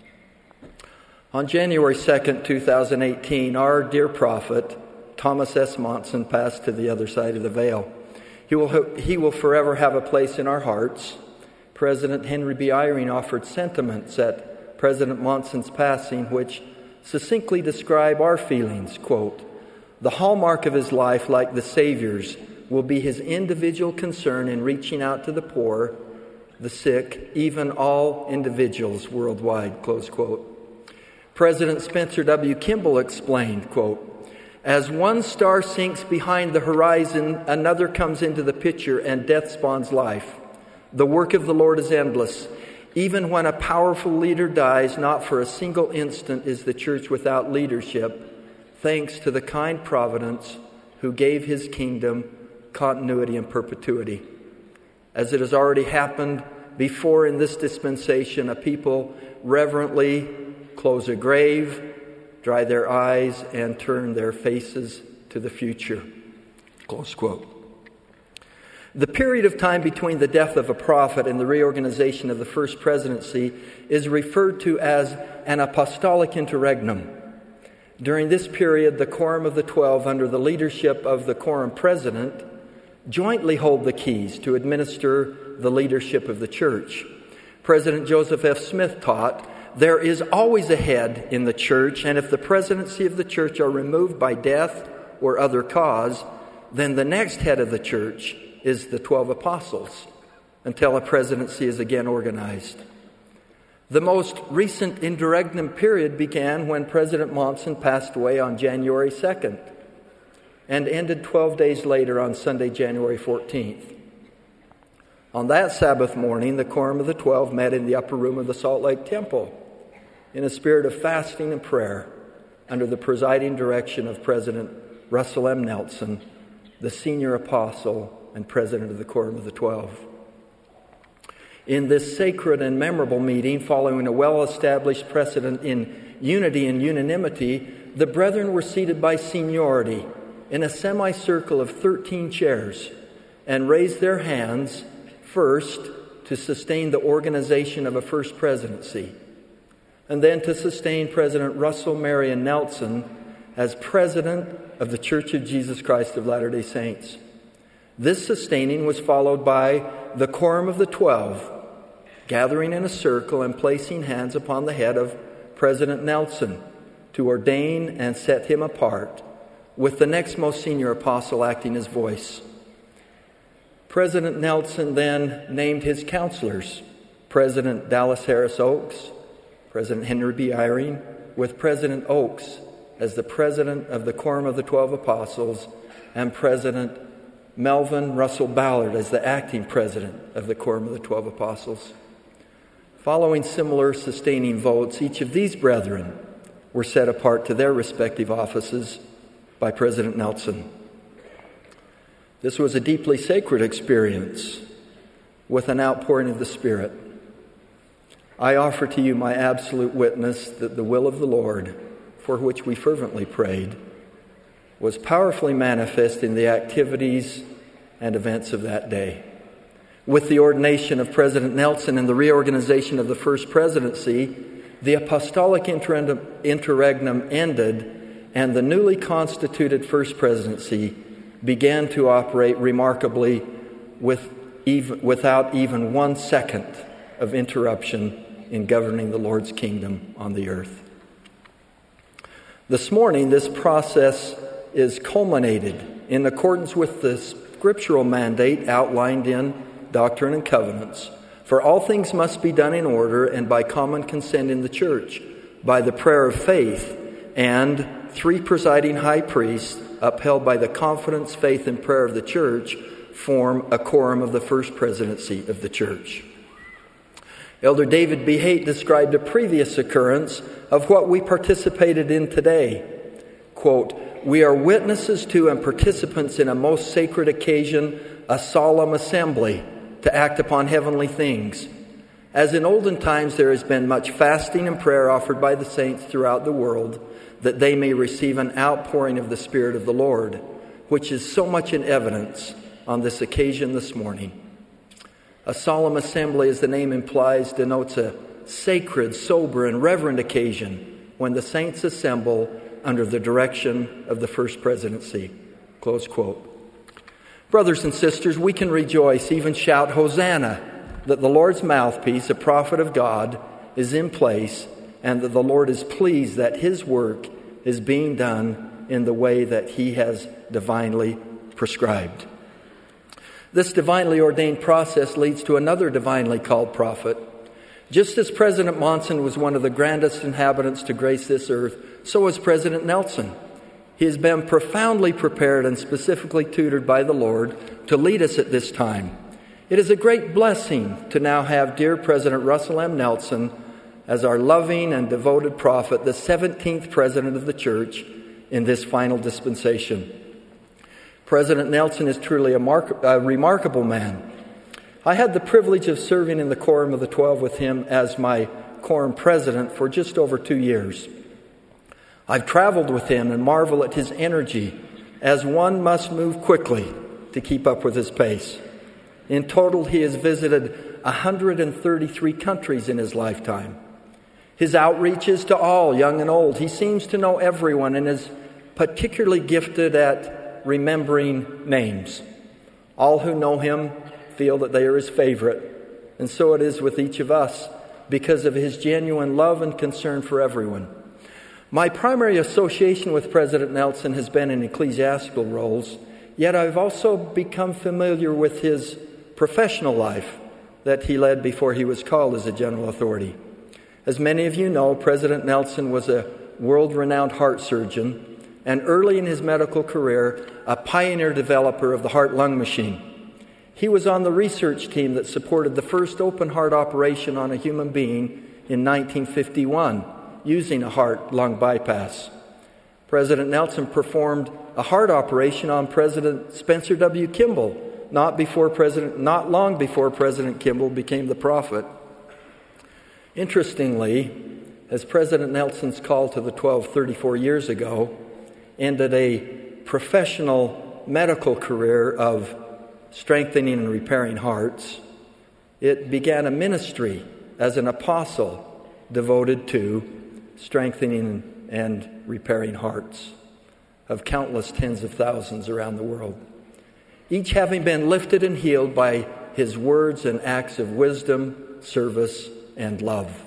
Speaker 4: On January 2nd, 2018, our dear prophet, Thomas S. Monson, passed to the other side of the veil. He will forever have a place in our hearts. President Henry B. Eyring offered sentiments at President Monson's passing which succinctly describe our feelings. Quote, "The hallmark of his life, like the Savior's, will be his individual concern in reaching out to the poor, the sick, even all individuals worldwide." Close quote. President Spencer W. Kimball explained, quote, "As one star sinks behind the horizon, another comes into the picture, and death spawns life. The work of the Lord is endless. Even when a powerful leader dies, not for a single instant is the church without leadership, thanks to the kind providence who gave his kingdom continuity and perpetuity. As it has already happened before in this dispensation, a people reverently close a grave, dry their eyes, and turn their faces to the future." Close quote. The period of time between the death of a prophet and the reorganization of the First Presidency is referred to as an apostolic interregnum. During this period, the Quorum of the 12, under the leadership of the Quorum President, jointly hold the keys to administer the leadership of the church. President Joseph F. Smith taught there is always a head in the church, and if the presidency of the church are removed by death or other cause, then the next head of the church is the 12 apostles until a presidency is again organized. The most recent interregnum period began when President Monson passed away on January 2nd and ended 12 days later on Sunday, January 14th. On that Sabbath morning, the Quorum of the 12 met in the upper room of the Salt Lake Temple in a spirit of fasting and prayer under the presiding direction of President Russell M. Nelson, the senior apostle and president of the Quorum of the 12. In this sacred and memorable meeting, following a well-established precedent in unity and unanimity, the brethren were seated by seniority in a semicircle of 13 chairs and raised their hands first to sustain the organization of a first presidency, and then to sustain President Russell Marion Nelson as president of the Church of Jesus Christ of Latter-day Saints. This sustaining was followed by the Quorum of the 12, gathering in a circle and placing hands upon the head of President Nelson to ordain and set him apart, with the next most senior apostle acting as voice. President Nelson then named his counselors, President Dallas Harris Oaks, President Henry B. Eyring, with President Oaks as the president of the Quorum of the 12 Apostles, and President Melvin Russell Ballard as the acting president of the Quorum of the 12 Apostles. Following similar sustaining votes, each of these brethren were set apart to their respective offices by President Nelson. This was a deeply sacred experience with an outpouring of the Spirit. I offer to you my absolute witness that the will of the Lord, for which we fervently prayed, was powerfully manifest in the activities and events of that day. With the ordination of President Nelson and the reorganization of the first presidency, the apostolic interregnum ended, and the newly constituted first presidency began to operate remarkably without even 1 second of interruption in governing the Lord's kingdom on the earth. This morning, this process is culminated in accordance with the scriptural mandate outlined in Doctrine and Covenants. For all things must be done in order and by common consent in the church, by the prayer of faith, and 3 presiding high priests, upheld by the confidence, faith, and prayer of the church, form a quorum of the first presidency of the church. Elder David B. Haight described a previous occurrence of what we participated in today. Quote, "We are witnesses to and participants in a most sacred occasion, a solemn assembly, to act upon heavenly things. As in olden times there has been much fasting and prayer offered by the saints throughout the world, that they may receive an outpouring of the Spirit of the Lord, which is so much in evidence on this occasion this morning. A solemn assembly, as the name implies, denotes a sacred, sober, and reverent occasion when the saints assemble under the direction of the first presidency." Close quote. Brothers and sisters, we can rejoice, even shout, "Hosanna," that the Lord's mouthpiece, a prophet of God, is in place, and that the Lord is pleased that His work is being done in the way that He has divinely prescribed. This divinely ordained process leads to another divinely called prophet. Just as President Monson was one of the grandest inhabitants to grace this earth, so was President Nelson. He has been profoundly prepared and specifically tutored by the Lord to lead us at this time. It is a great blessing to now have dear President Russell M. Nelson as our loving and devoted prophet, the 17th president of the church in this final dispensation. President Nelson is truly a remarkable man. I had the privilege of serving in the Quorum of the 12 with him as my Quorum president for just over 2 years. I've traveled with him and marvel at his energy, as one must move quickly to keep up with his pace. In total, he has visited 133 countries in his lifetime. His outreach is to all, young and old. He seems to know everyone and is particularly gifted at remembering names. All who know him feel that they are his favorite, and so it is with each of us. because of his genuine love and concern for everyone. My primary association with President Nelson has been in ecclesiastical roles, yet I've also become familiar with his professional life that he led before he was called as a general authority. As many of you know, President Nelson was a world-renowned heart surgeon and early in his medical career, a pioneer developer of the heart-lung machine. He was on the research team that supported the first open heart operation on a human being in 1951 using a heart-lung bypass. President Nelson performed a heart operation on President Spencer W. Kimball not long before President Kimball became the prophet. Interestingly, as President Nelson's call to the 12 34 years ago ended a professional medical career of strengthening and repairing hearts, it began a ministry as an apostle devoted to strengthening and repairing hearts of countless tens of thousands around the world, each having been lifted and healed by his words and acts of wisdom, service, and love.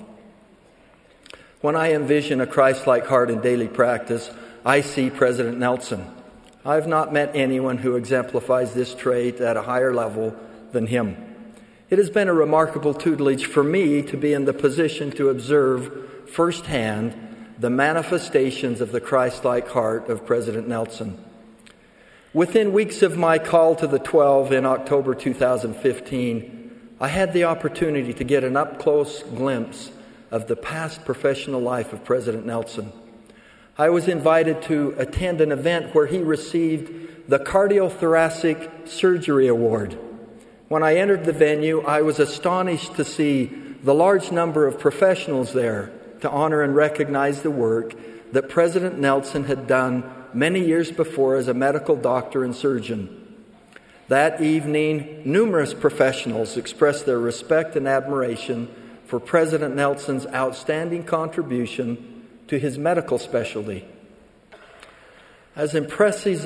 Speaker 4: When I envision a Christ-like heart in daily practice, I see President Nelson. I've not met anyone who exemplifies this trait at a higher level than him. It has been a remarkable tutelage for me to be in the position to observe firsthand the manifestations of the Christ-like heart of President Nelson. Within weeks of my call to the 12 in October 2015, I had the opportunity to get an up-close glimpse of the past professional life of President Nelson. I was invited to attend an event where he received the Cardiothoracic Surgery Award. When I entered the venue, I was astonished to see the large number of professionals there to honor and recognize the work that President Nelson had done many years before as a medical doctor and surgeon. That evening, numerous professionals expressed their respect and admiration for President Nelson's outstanding contribution to his medical specialty. As impressive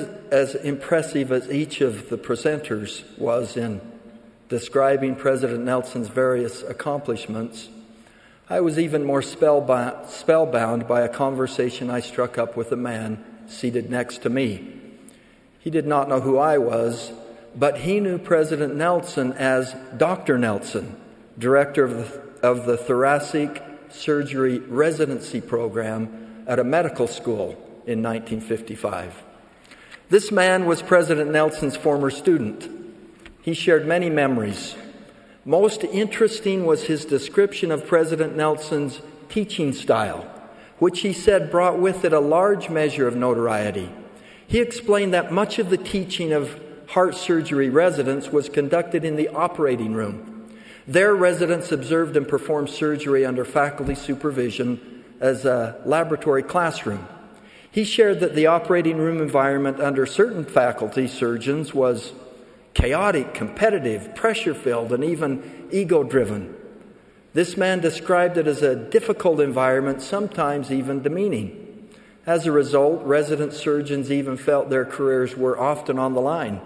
Speaker 4: as each of the presenters was in describing President Nelson's various accomplishments, I was even more spellbound by a conversation I struck up with a man seated next to me. He did not know who I was, but he knew President Nelson as Dr. Nelson, director of the Thoracic Surgery Residency Program at a medical school in 1955. This man was President Nelson's former student. He shared many memories. Most interesting was his description of President Nelson's teaching style, which he said brought with it a large measure of notoriety. He explained that much of the teaching of heart surgery residents was conducted in the operating room. There, residents observed and performed surgery under faculty supervision as a laboratory classroom. He shared that the operating room environment under certain faculty surgeons was chaotic, competitive, pressure-filled, and even ego-driven. This man described it as a difficult environment, sometimes even demeaning. As a result, resident surgeons even felt their careers were often on the line.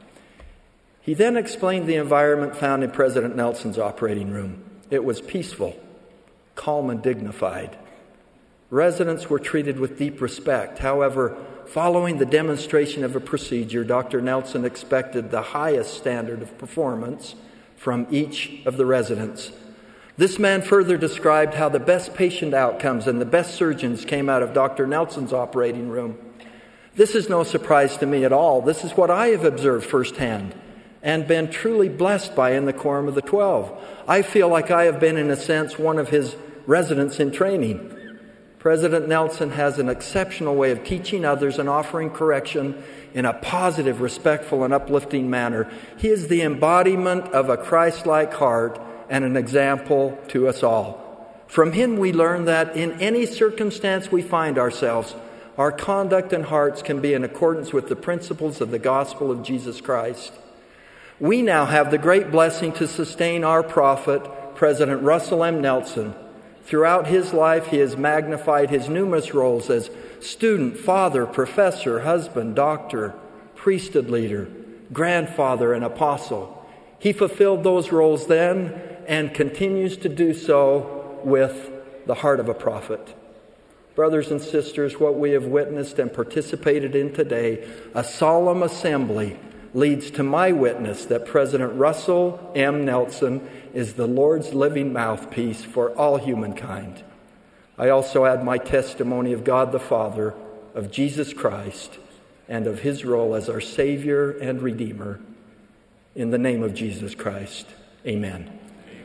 Speaker 4: He then explained the environment found in President Nelson's operating room. It was peaceful, calm, and dignified. Residents were treated with deep respect. However, following the demonstration of a procedure, Dr. Nelson expected the highest standard of performance from each of the residents. This man further described how the best patient outcomes and the best surgeons came out of Dr. Nelson's operating room. This is no surprise to me at all. This is what I have observed firsthand and been truly blessed by in the Quorum of the 12. I feel like I have been, in a sense, one of his residents in training. President Nelson has an exceptional way of teaching others and offering correction in a positive, respectful, and uplifting manner. He is the embodiment of a Christ-like heart and an example to us all. From him we learn that in any circumstance we find ourselves, our conduct and hearts can be in accordance with the principles of the gospel of Jesus Christ. We now have the great blessing to sustain our prophet, President Russell M. Nelson. Throughout his life, he has magnified his numerous roles as student, father, professor, husband, doctor, priesthood leader, grandfather, and apostle. He fulfilled those roles then and continues to do so with the heart of a prophet. Brothers and sisters, what we have witnessed and participated in today, a solemn assembly, leads to my witness that President Russell M. Nelson is the Lord's living mouthpiece for all humankind. I also add my testimony of God the Father, of Jesus Christ, and of his role as our Savior and Redeemer. In the name of Jesus Christ, amen.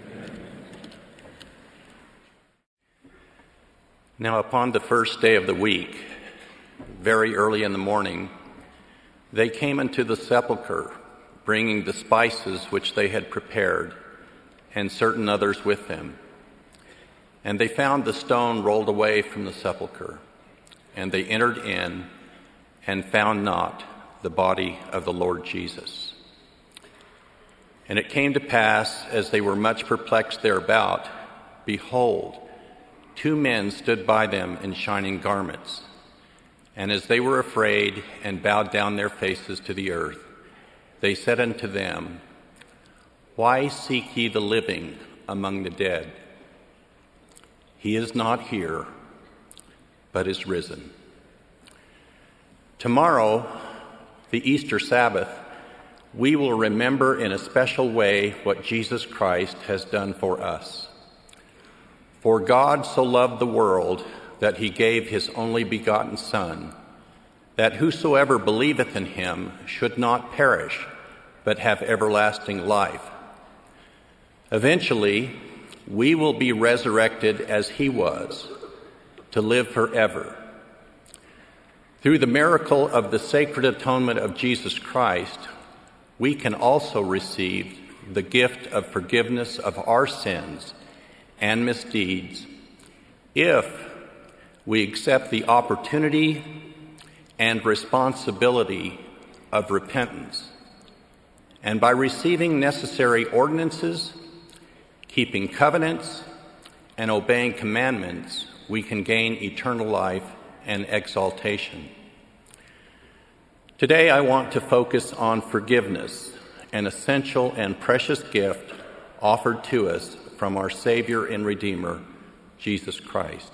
Speaker 5: Now, upon the first day of the week, very early in the morning, they came into the sepulchre, bringing the spices which they had prepared, and certain others with them. And they found the stone rolled away from the sepulchre, and they entered in and found not the body of the Lord Jesus. And it came to pass, as they were much perplexed thereabout, behold, 2 men stood by them in shining garments. And as they were afraid and bowed down their faces to the earth, they said unto them, Why seek ye the living among the dead? He is not here, but is risen. Tomorrow, the Easter Sabbath, we will remember in a special way what Jesus Christ has done for us. For God so loved the world that he gave his only begotten Son, that whosoever believeth in him should not perish, but have everlasting life. Eventually, we will be resurrected as he was, to live forever. Through the miracle of the sacred atonement of Jesus Christ, we can also receive the gift of forgiveness of our sins and misdeeds if we accept the opportunity and responsibility of repentance. And by receiving necessary ordinances, keeping covenants, and obeying commandments, we can gain eternal life and exaltation. Today I want to focus on forgiveness, an essential and precious gift offered to us from our Savior and Redeemer, Jesus Christ.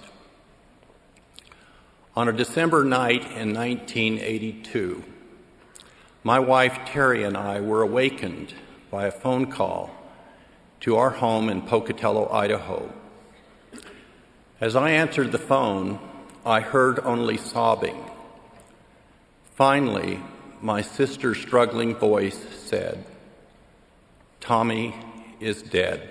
Speaker 5: On a December night in 1982, my wife Terry and I were awakened by a phone call to our home in Pocatello, Idaho. As I answered the phone, I heard only sobbing. Finally, my sister's struggling voice said, Tommy is dead.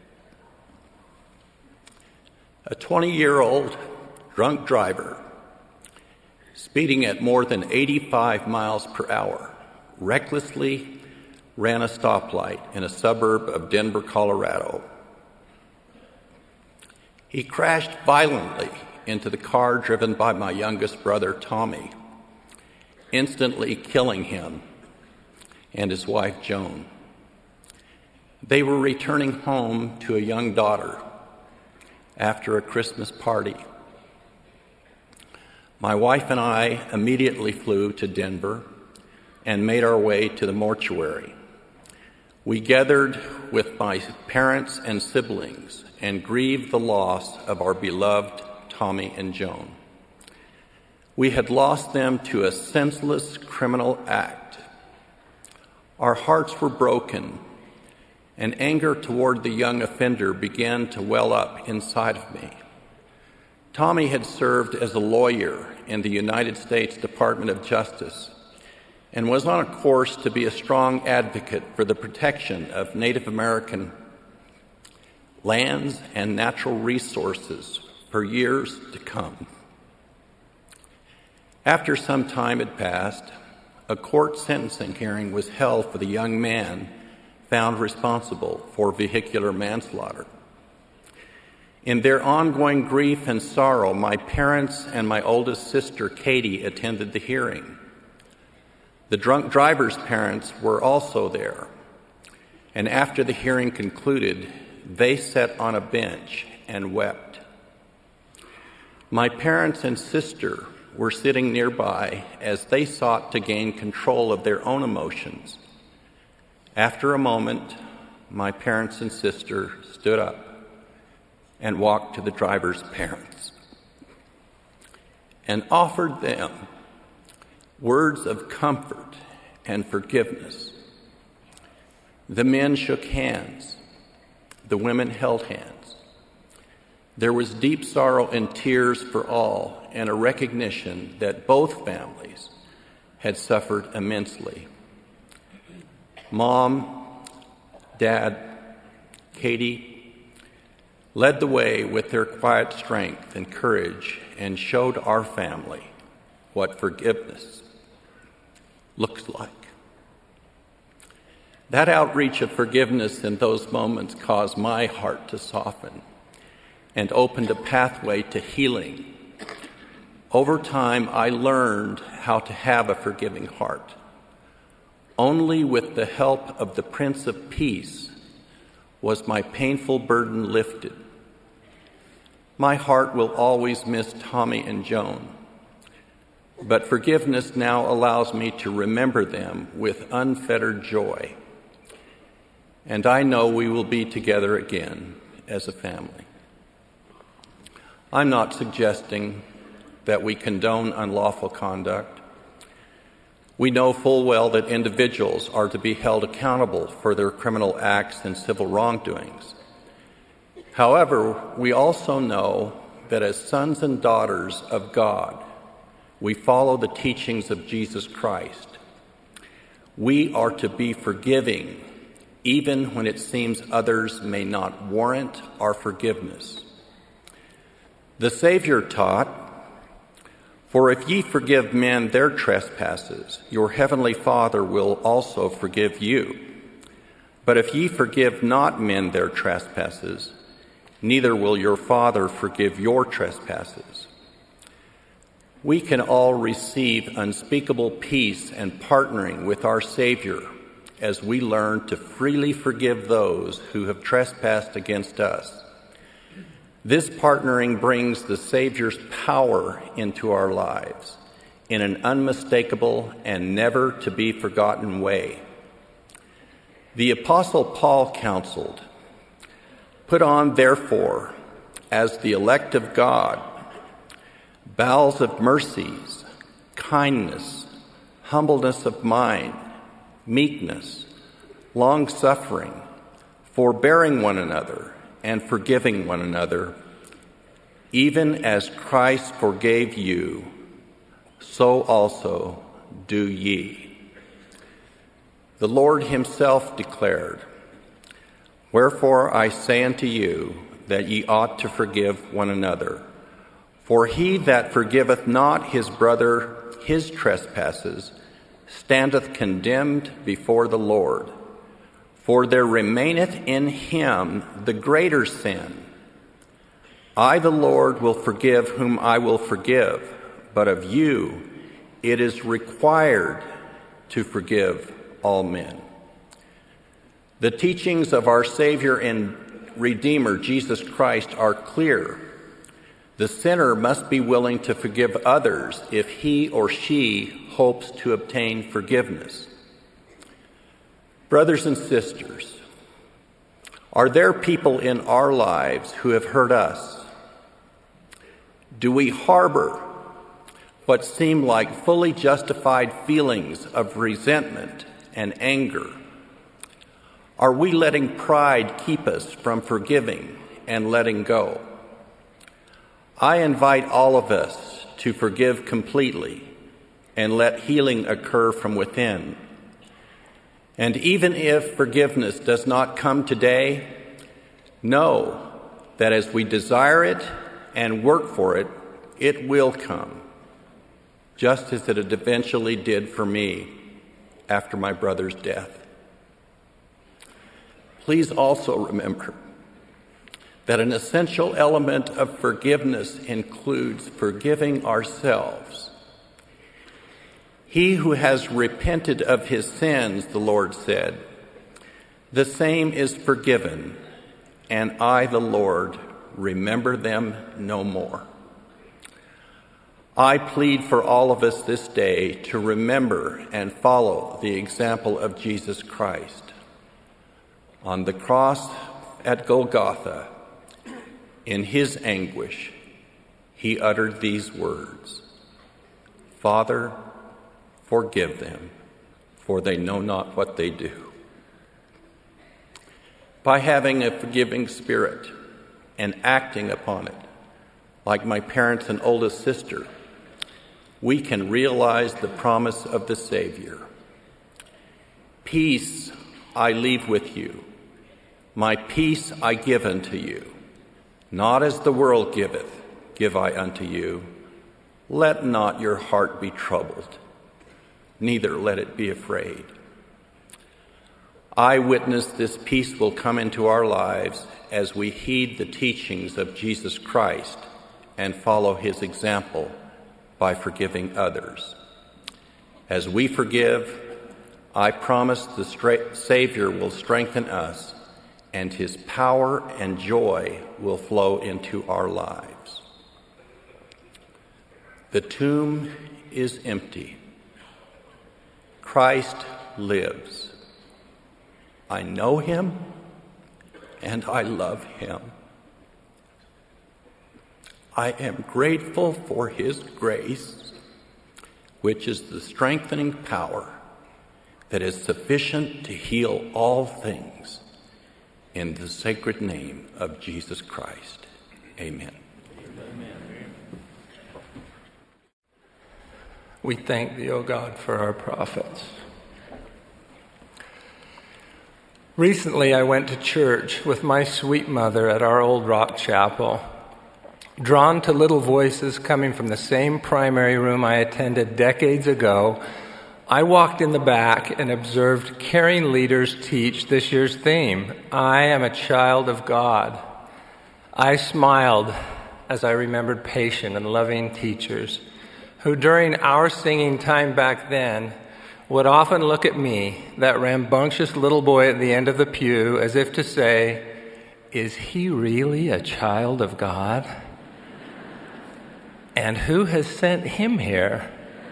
Speaker 5: A 20-year-old drunk driver, speeding at more than 85 miles per hour, recklessly ran a stoplight in a suburb of Denver, Colorado. He crashed violently into the car driven by my youngest brother, Tommy, instantly killing him and his wife, Joan. They were returning home to a young daughter after a Christmas party. My wife and I immediately flew to Denver and made our way to the mortuary. We gathered with my parents and siblings and grieved the loss of our beloved Tommy and Joan. We had lost them to a senseless criminal act. Our hearts were broken, and anger toward the young offender began to well up inside of me. Tommy had served as a lawyer in the United States Department of Justice and was on a course to be a strong advocate for the protection of Native American lands and natural resources for years to come. After some time had passed, a court sentencing hearing was held for the young man found responsible for vehicular manslaughter. In their ongoing grief and sorrow, my parents and my oldest sister, Katie, attended the hearing. The drunk driver's parents were also there, and after the hearing concluded, they sat on a bench and wept. My parents and sister were sitting nearby as they sought to gain control of their own emotions. After a moment, my parents and sister stood up and walked to the driver's parents and offered them words of comfort and forgiveness. The men shook hands. The women held hands. There was deep sorrow and tears for all, and a recognition that both families had suffered immensely. Mom, Dad, Katie led the way with their quiet strength and courage and showed our family what forgiveness looks like. That outreach of forgiveness in those moments caused my heart to soften and opened a pathway to healing. Over time, I learned how to have a forgiving heart. Only with the help of the Prince of Peace was my painful burden lifted. My heart will always miss Tommy and Joan, but forgiveness now allows me to remember them with unfettered joy. And I know we will be together again as a family. I'm not suggesting that we condone unlawful conduct. We know full well that individuals are to be held accountable for their criminal acts and civil wrongdoings. However, we also know that as sons and daughters of God, we follow the teachings of Jesus Christ. We are to be forgiving, even when it seems others may not warrant our forgiveness. The Savior taught, "For if ye forgive men their trespasses, your heavenly Father will also forgive you. But if ye forgive not men their trespasses, neither will your Father forgive your trespasses." We can all receive unspeakable peace and partnering with our Savior as we learn to freely forgive those who have trespassed against us. This partnering brings the Savior's power into our lives in an unmistakable and never to be forgotten way. The Apostle Paul counseled, "Put on, therefore, as the elect of God, bowels of mercies, kindness, humbleness of mind, meekness, long-suffering, forbearing one another, and forgiving one another, even as Christ forgave you, so also do ye." The Lord himself declared, "Wherefore I say unto you that ye ought to forgive one another. For he that forgiveth not his brother his trespasses standeth condemned before the Lord. For there remaineth in him the greater sin. I, the Lord, will forgive whom I will forgive, but of you it is required to forgive all men." The teachings of our Savior and Redeemer, Jesus Christ, are clear. The sinner must be willing to forgive others if he or she hopes to obtain forgiveness. Brothers and sisters, are there people in our lives who have hurt us? Do we harbor what seem like fully justified feelings of resentment and anger? Are we letting pride keep us from forgiving and letting go? I invite all of us to forgive completely and let healing occur from within. And even if forgiveness does not come today, know that as we desire it and work for it, it will come, just as it eventually did for me after my brother's death. Please also remember that an essential element of forgiveness includes forgiving ourselves. He who has repented of his sins, the Lord said, the same is forgiven, and I, the Lord, remember them no more. I plead for all of us this day to remember and follow the example of Jesus Christ. On the cross at Golgotha, In his anguish, he uttered these words, "Father, forgive them, for they know not what they do." By having a forgiving spirit and acting upon it, like my parents and oldest sister, we can realize the promise of the Savior. "Peace I leave with you, my peace I give unto you. Not as the world giveth, give I unto you. Let not your heart be troubled, neither let it be afraid." I witness this peace will come into our lives as we heed the teachings of Jesus Christ and follow his example by forgiving others. As we forgive, I promise the Savior will strengthen us, and his power and joy will flow into our lives. The tomb is empty. Christ lives. I know him, and I love him. I am grateful for his grace, which is the strengthening power that is sufficient to heal all things, in the sacred name of Jesus Christ. Amen.
Speaker 6: We thank thee, O God, for our prophets. Recently, I went to church with my sweet mother at our old rock chapel. Drawn to little voices coming from the same primary room I attended decades ago, I walked in the back and observed caring leaders teach this year's theme, "I am a child of God." I smiled as I remembered patient and loving teachers who, during our singing time back then, would often look at me, that rambunctious little boy at the end of the pew, as if to say, "Is he really a child of God? And who has sent him here?"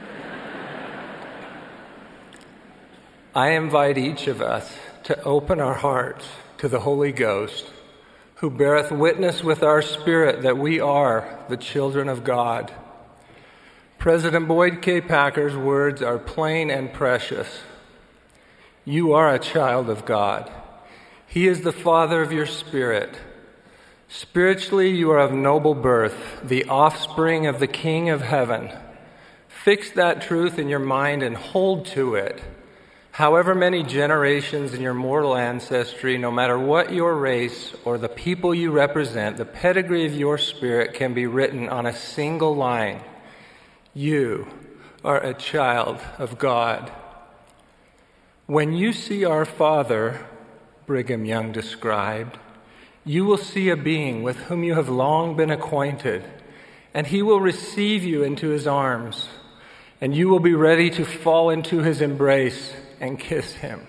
Speaker 6: I invite each of us to open our hearts to the Holy Ghost, who beareth witness with our spirit that we are the children of God. President Boyd K. Packer's words are plain and precious. You are a child of God. He is the Father of your spirit. Spiritually, you are of noble birth, the offspring of the King of heaven. Fix that truth in your mind and hold to it. However many generations in your mortal ancestry, no matter what your race or the people you represent, the pedigree of your spirit can be written on a single line. You are a child of God. When you see our Father, Brigham Young described, you will see a being with whom you have long been acquainted, and he will receive you into his arms, and you will be ready to fall into his embrace and kiss him.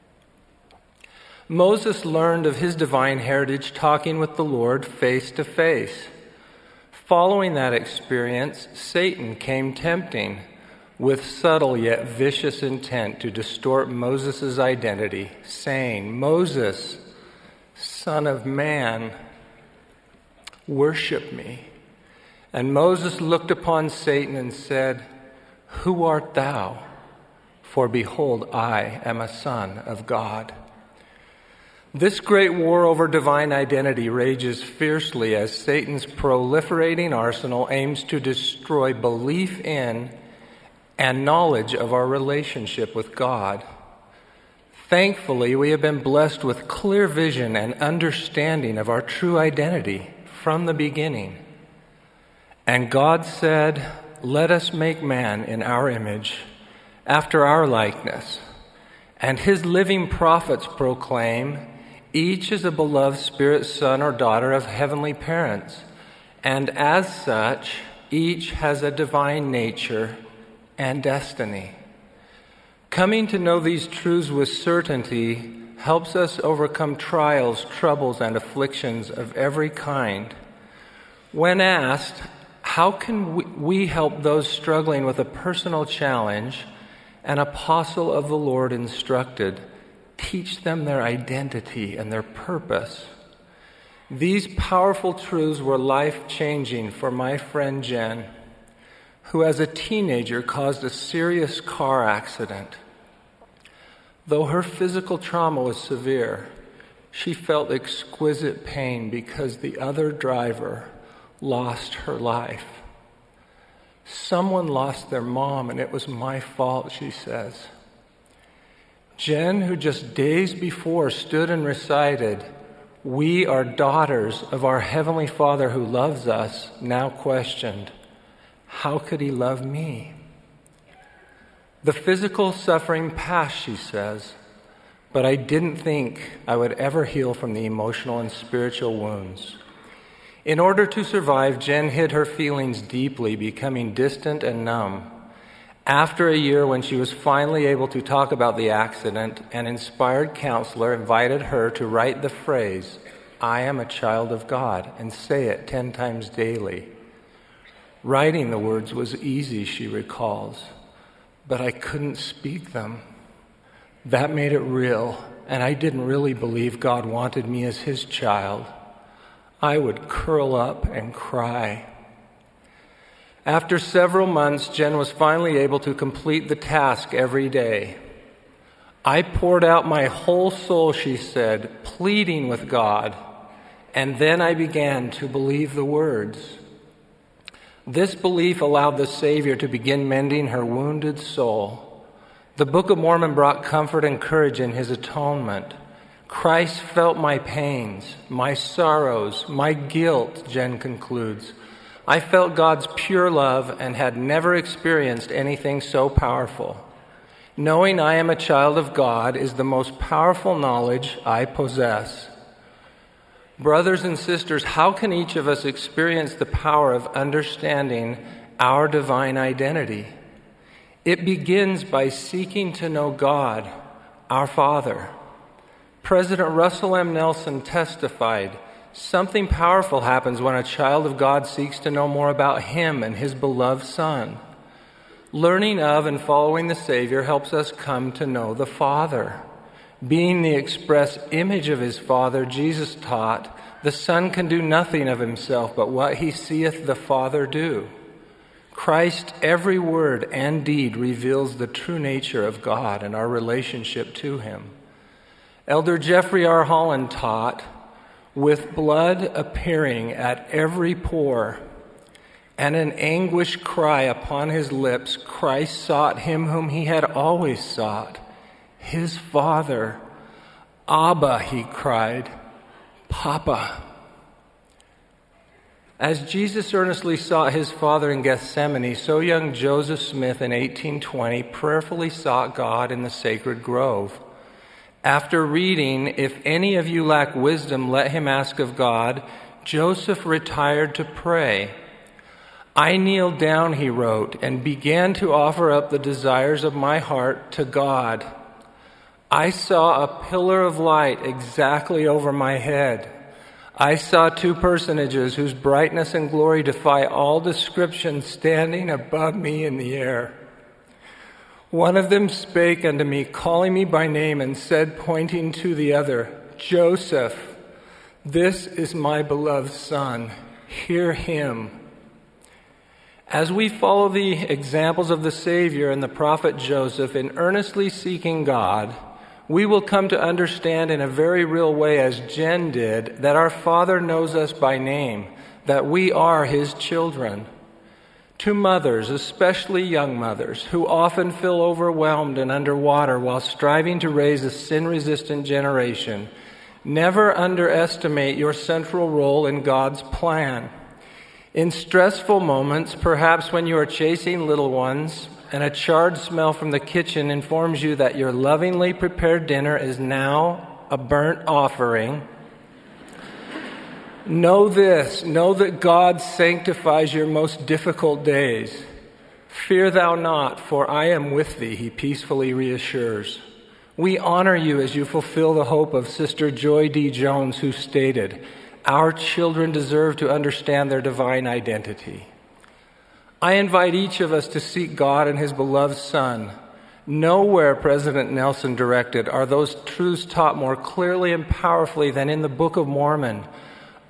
Speaker 6: Moses learned of his divine heritage talking with the Lord face to face. Following that experience, Satan came tempting with subtle yet vicious intent to distort Moses' identity, saying, "Moses, son of man, worship me." And Moses looked upon Satan and said, "Who art thou? For behold, I am a son of God." This great war over divine identity rages fiercely as Satan's proliferating arsenal aims to destroy belief in and knowledge of our relationship with God. Thankfully, we have been blessed with clear vision and understanding of our true identity from the beginning. And God said, "Let us make man in our image, after our likeness." And his living prophets proclaim, each is a beloved spirit son or daughter of heavenly parents, and as such, each has a divine nature and destiny. Coming to know these truths with certainty helps us overcome trials, troubles, and afflictions of every kind. When asked, how can we help those struggling with a personal challenge, an apostle of the Lord instructed, teach them their identity and their purpose. These powerful truths were life-changing for my friend Jen, who as a teenager caused a serious car accident. Though her physical trauma was severe, she felt exquisite pain because the other driver lost her life. Someone lost their mom, and it was my fault, she says. Jen, who just days before stood and recited, "We are daughters of our Heavenly Father who loves us," now questioned, "How could He love me?" The physical suffering passed, she says, but I didn't think I would ever heal from the emotional and spiritual wounds. In order to survive, Jen hid her feelings deeply, becoming distant and numb. After a year, when she was finally able to talk about the accident, an inspired counselor invited her to write the phrase, "I am a child of God," and say it 10 times daily. Writing the words was easy, she recalls, but I couldn't speak them. That made it real, and I didn't really believe God wanted me as His child. I would curl up and cry. After several months, Jen was finally able to complete the task every day. I poured out my whole soul, she said, pleading with God, and then I began to believe the words. This belief allowed the Savior to begin mending her wounded soul. The Book of Mormon brought comfort and courage in His atonement. Christ felt my pains, my sorrows, my guilt, Jen concludes. I felt God's pure love and had never experienced anything so powerful. Knowing I am a child of God is the most powerful knowledge I possess. Brothers and sisters, how can each of us experience the power of understanding our divine identity? It begins by seeking to know God, our Father. President Russell M. Nelson testified, something powerful happens when a child of God seeks to know more about Him and His beloved Son. Learning of and following the Savior helps us come to know the Father. Being the express image of His Father, Jesus taught, the Son can do nothing of Himself but what He seeth the Father do. Christ's every word and deed reveals the true nature of God and our relationship to Him. Elder Jeffrey R. Holland taught, with blood appearing at every pore and an anguished cry upon His lips, Christ sought Him whom He had always sought, His Father. Abba, He cried, Papa. As Jesus earnestly sought His Father in Gethsemane, so young Joseph Smith in 1820 prayerfully sought God in the sacred grove. After reading, "If any of you lack wisdom, let him ask of God," Joseph retired to pray. "I kneeled down," he wrote, "and began to offer up the desires of my heart to God. I saw a pillar of light exactly over my head. I saw 2 personages whose brightness and glory defy all description standing above me in the air. One of them spake unto me, calling me by name, and said, pointing to the other, Joseph, this is my beloved Son. Hear Him." As we follow the examples of the Savior and the prophet Joseph in earnestly seeking God, we will come to understand in a very real way, as Jen did, that our Father knows us by name, that we are His children. To mothers, especially young mothers, who often feel overwhelmed and underwater while striving to raise a sin-resistant generation, never underestimate your central role in God's plan. In stressful moments, perhaps when you are chasing little ones and a charred smell from the kitchen informs you that your lovingly prepared dinner is now a burnt offering, know that God sanctifies your most difficult days. "Fear thou not, for I am with thee," He peacefully reassures. We honor you as you fulfill the hope of Sister Joy D. Jones, who stated, "Our children deserve to understand their divine identity." I invite each of us to seek God and His beloved Son. Nowhere, President Nelson directed, are those truths taught more clearly and powerfully than in the Book of Mormon.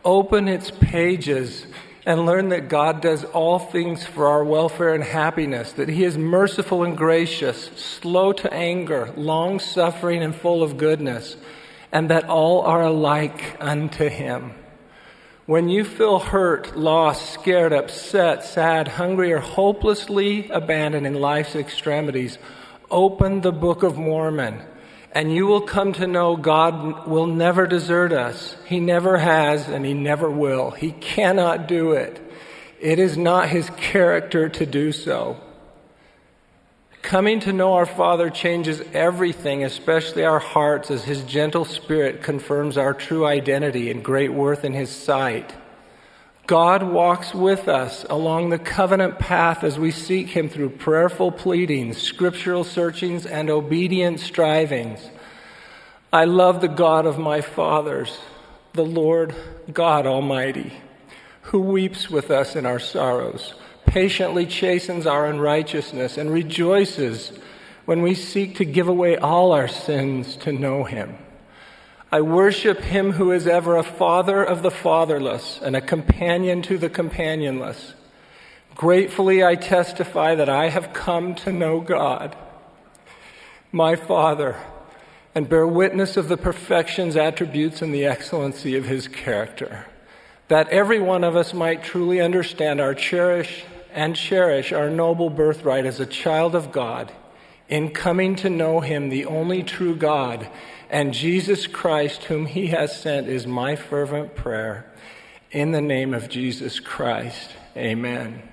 Speaker 6: Open its pages and learn that God does all things for our welfare and happiness, that He is merciful and gracious, slow to anger, long-suffering and full of goodness, and that all are alike unto Him. When you feel hurt, lost, scared, upset, sad, hungry, or hopelessly abandoned in life's extremities, open the Book of Mormon, and you will come to know God will never desert us. He never has, and He never will. He cannot do it. It is not His character to do so. Coming to know our Father changes everything, especially our hearts, as His gentle Spirit confirms our true identity and great worth in His sight. God walks with us along the covenant path as we seek Him through prayerful pleadings, scriptural searchings, and obedient strivings. I love the God of my fathers, the Lord God Almighty, who weeps with us in our sorrows, patiently chastens our unrighteousness, and rejoices when we seek to give away all our sins to know Him. I worship Him who is ever a father of the fatherless and a companion to the companionless. Gratefully I testify that I have come to know God, my Father, and bear witness of the perfections, attributes, and the excellency of His character, that every one of us might truly understand our cherish our noble birthright as a child of God, in coming to know Him, the only true God, and Jesus Christ, whom He has sent, is my fervent prayer. In the name of Jesus Christ, amen.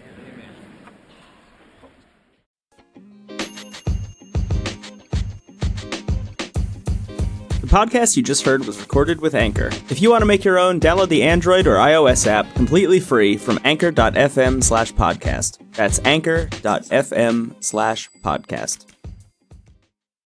Speaker 7: The podcast you just heard was recorded with Anchor. If you want to make your own, download the Android or iOS app completely free from anchor.fm/podcast. That's anchor.fm/podcast.